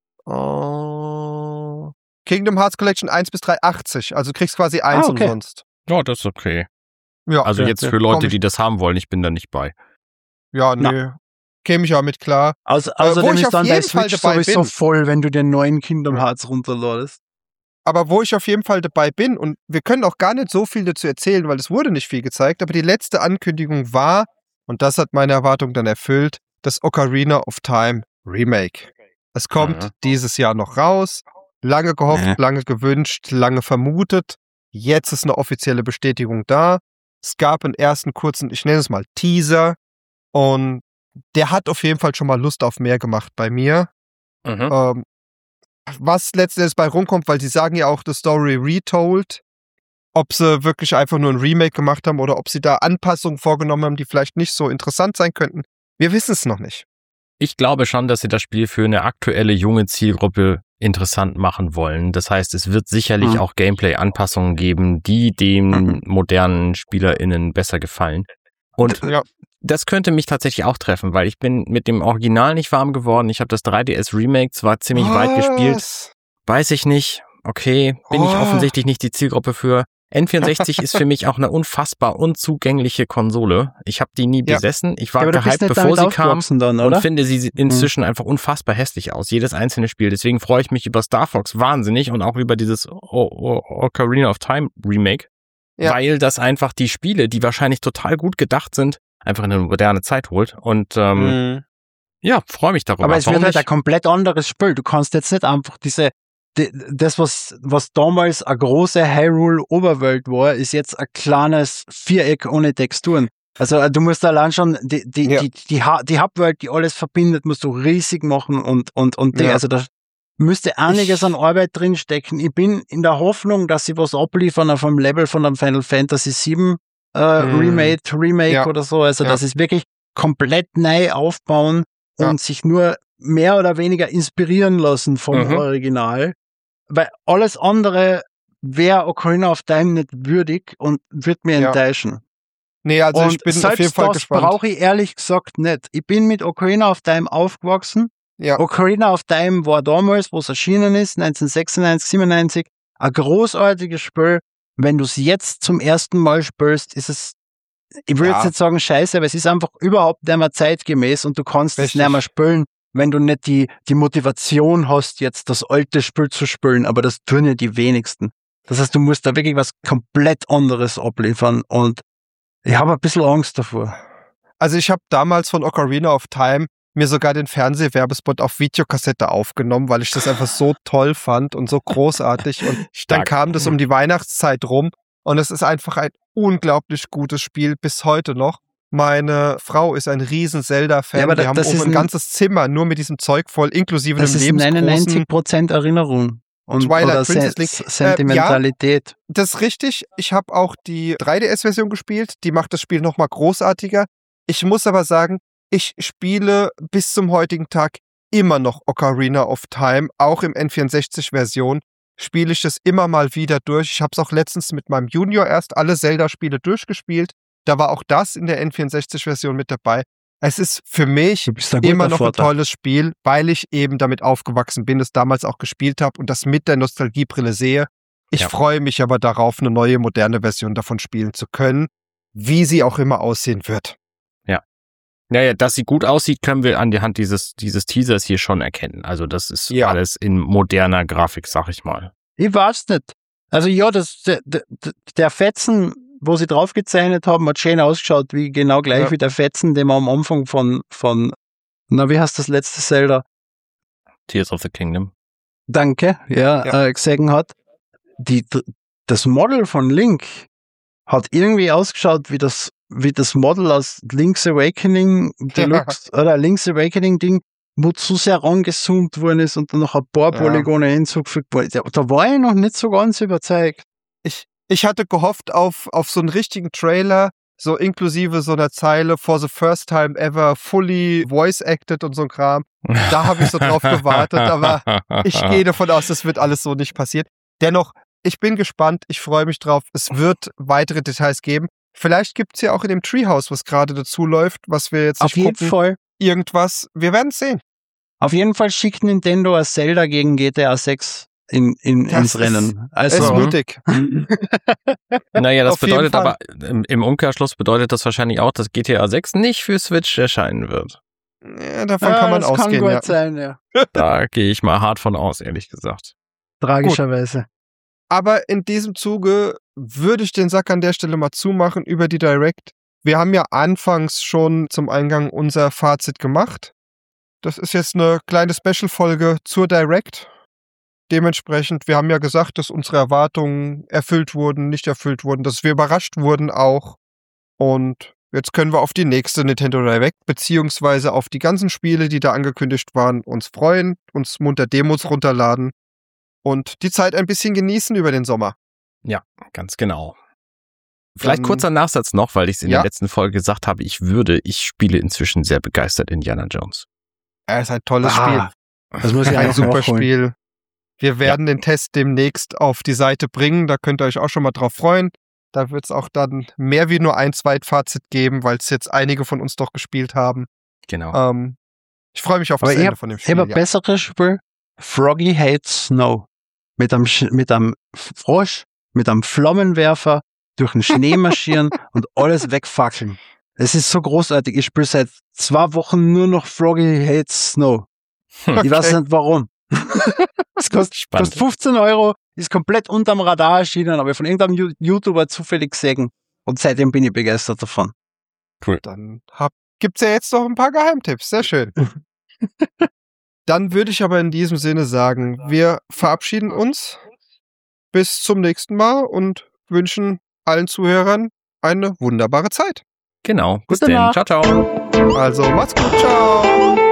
Kingdom Hearts Collection 1 bis 3, 80. Also du kriegst quasi 1 umsonst. Ja, das ist okay. Ja, also jetzt für Leute, die das haben wollen, ich bin da nicht bei. Ja, nee. Käme ich ja mit klar. Außerdem ist dann dein Switch sowieso voll, wenn du den neuen Kingdom Hearts runterladest. Aber wo ich auf jeden Fall dabei bin, und wir können auch gar nicht so viel dazu erzählen, weil es wurde nicht viel gezeigt, aber die letzte Ankündigung war, und das hat meine Erwartung dann erfüllt, das Ocarina of Time Remake. Es kommt dieses Jahr noch raus, lange gehofft, lange gewünscht, lange vermutet. Jetzt ist eine offizielle Bestätigung da. Es gab einen ersten kurzen, ich nenne es mal Teaser, und der hat auf jeden Fall schon mal Lust auf mehr gemacht bei mir. Was letzten Endes bei rumkommt, weil sie sagen ja auch The Story Retold, ob sie wirklich einfach nur ein Remake gemacht haben oder ob sie da Anpassungen vorgenommen haben, die vielleicht nicht so interessant sein könnten. Wir wissen es noch nicht. Ich glaube schon, dass sie das Spiel für eine aktuelle junge Zielgruppe interessant machen wollen. Das heißt, es wird sicherlich auch Gameplay-Anpassungen geben, die den modernen SpielerInnen besser gefallen. Und das könnte mich tatsächlich auch treffen, weil ich bin mit dem Original nicht warm geworden. Ich habe das 3DS Remake zwar ziemlich weit gespielt. Weiß ich nicht. Okay, bin ich offensichtlich nicht die Zielgruppe für. N64 ist für mich auch eine unfassbar unzugängliche Konsole. Ich habe die nie besessen. Ich war gehypt, bevor sie kam und finde sie inzwischen einfach unfassbar hässlich aus. Jedes einzelne Spiel. Deswegen freue ich mich über Star Fox wahnsinnig und auch über dieses Ocarina of Time Remake. Weil das einfach die Spiele, die wahrscheinlich total gut gedacht sind, einfach in eine moderne Zeit holt. Und freue mich darüber. Aber es wird halt ein komplett anderes Spiel. Du kannst jetzt nicht einfach diese das, was damals eine große Hyrule-Oberwelt war, ist jetzt ein kleines Viereck ohne Texturen. Also du musst allein schon die Hauptwelt, die alles verbindet, musst du riesig machen und also da müsste einiges an Arbeit drinstecken. Ich bin in der Hoffnung, dass sie was abliefern auf einem Level von einem Final Fantasy VII Remake oder so. Also dass sie es wirklich komplett neu aufbauen und sich nur mehr oder weniger inspirieren lassen vom Original. Weil alles andere wäre Ocarina of Time nicht würdig und würde mir enttäuschen. Nee, also und ich bin auf jeden Fall gespannt. Das brauche ich ehrlich gesagt nicht. Ich bin mit Ocarina of Time aufgewachsen. Ja. Ocarina of Time war damals, wo es erschienen ist, 1996, 97, ein großartiges Spiel. Wenn du es jetzt zum ersten Mal spielst, ist es, ich würde jetzt nicht sagen scheiße, aber es ist einfach überhaupt nicht mehr zeitgemäß und du kannst es nicht mehr spielen, wenn du nicht die Motivation hast, jetzt das alte Spiel zu spielen, aber das tun ja die wenigsten. Das heißt, du musst da wirklich was komplett anderes abliefern und ich habe ein bisschen Angst davor. Also ich habe damals von Ocarina of Time mir sogar den Fernsehwerbespot auf Videokassette aufgenommen, weil ich das einfach so toll fand und so großartig. Und dann kam das um die Weihnachtszeit rum und es ist einfach ein unglaublich gutes Spiel bis heute noch. Meine Frau ist ein riesen Zelda-Fan. Ja, wir haben oben ein ganzes Zimmer nur mit diesem Zeug voll, inklusive dem lebensgroßen... Das ist 99% Erinnerung. Und Twilight Princess Link. Sentimentalität. Das ist richtig. Ich habe auch die 3DS-Version gespielt. Die macht das Spiel nochmal großartiger. Ich muss aber sagen, ich spiele bis zum heutigen Tag immer noch Ocarina of Time. Auch im N64-Version spiele ich es immer mal wieder durch. Ich habe es auch letztens mit meinem Junior erst alle Zelda-Spiele durchgespielt. Da war auch das in der N64-Version mit dabei. Es ist für mich immer noch ein tolles Spiel, weil ich eben damit aufgewachsen bin, es damals auch gespielt habe und das mit der Nostalgiebrille sehe. Ich freue mich aber darauf, eine neue, moderne Version davon spielen zu können, wie sie auch immer aussehen wird. Ja. Naja, dass sie gut aussieht, können wir an der Hand dieses Teasers hier schon erkennen. Also das ist alles in moderner Grafik, sag ich mal. Ich weiß nicht. Also ja, der Fetzen, wo sie draufgezeichnet haben, hat schön ausgeschaut, wie genau gleich wie der Fetzen, den man am Anfang von wie heißt das letzte Zelda? Tears of the Kingdom. Danke, gesehen hat. Das Model von Link hat irgendwie ausgeschaut wie das Model aus Link's Awakening Deluxe oder Link's Awakening Ding, wo zu sehr rangezoomt worden ist und dann noch ein paar Polygone hinzugefügt wurden. Da war ich noch nicht so ganz überzeugt. Ich hatte gehofft auf so einen richtigen Trailer, so inklusive so einer Zeile for the first time ever fully voice-acted und so ein Kram. Da habe ich so drauf gewartet, aber ich gehe davon aus, das wird alles so nicht passieren. Dennoch, ich bin gespannt, ich freue mich drauf. Es wird weitere Details geben. Vielleicht gibt es ja auch in dem Treehouse, was gerade dazu läuft, was wir jetzt nicht gucken. Auf jeden Fall. Irgendwas, wir werden es sehen. Auf jeden Fall schickt Nintendo ein Zelda gegen GTA 6 ins Rennen. Also ist mutig. Naja, das bedeutet aber, im Umkehrschluss bedeutet das wahrscheinlich auch, dass GTA 6 nicht für Switch erscheinen wird. Ja, davon kann man ausgehen. Kann gut sein, ja. Da gehe ich mal hart von aus, ehrlich gesagt. Tragischerweise. Gut. Aber in diesem Zuge würde ich den Sack an der Stelle mal zumachen über die Direct. Wir haben ja anfangs schon zum Eingang unser Fazit gemacht. Das ist jetzt eine kleine Special-Folge zur Direct. Dementsprechend, wir haben ja gesagt, dass unsere Erwartungen erfüllt wurden, nicht erfüllt wurden, dass wir überrascht wurden auch. Und jetzt können wir auf die nächste Nintendo Direct, beziehungsweise auf die ganzen Spiele, die da angekündigt waren, uns freuen, uns munter Demos runterladen und die Zeit ein bisschen genießen über den Sommer. Ja, ganz genau. Vielleicht kurzer Nachsatz noch, weil ich es in der letzten Folge gesagt habe, ich spiele inzwischen sehr begeistert Indiana Jones. Es ist ein tolles Spiel. Das muss ja ein super Spiel. Wir werden den Test demnächst auf die Seite bringen, da könnt ihr euch auch schon mal drauf freuen. Da wird es auch dann mehr wie nur ein Zweitfazit geben, weil es jetzt einige von uns doch gespielt haben. Genau. Ich freue mich auf das Ende von dem Spiel. Ich habe ein besseres Spiel. Froggy Hates Snow. Mit einem Frosch, mit einem Flammenwerfer durch den Schnee marschieren und alles wegfackeln. Es ist so großartig. Ich spiele seit 2 Wochen nur noch Froggy Hates Snow. Okay. Ich weiß nicht warum. Es kostet 15 €, ist komplett unterm Radar erschienen, aber von irgendeinem YouTuber zufällig gesehen. Und seitdem bin ich begeistert davon. Cool. Dann gibt's ja jetzt noch ein paar Geheimtipps. Sehr schön. Dann würde ich aber in diesem Sinne sagen, wir verabschieden uns bis zum nächsten Mal und wünschen allen Zuhörern eine wunderbare Zeit. Genau. Bis dann. Ciao, ciao. Also macht's gut. Ciao.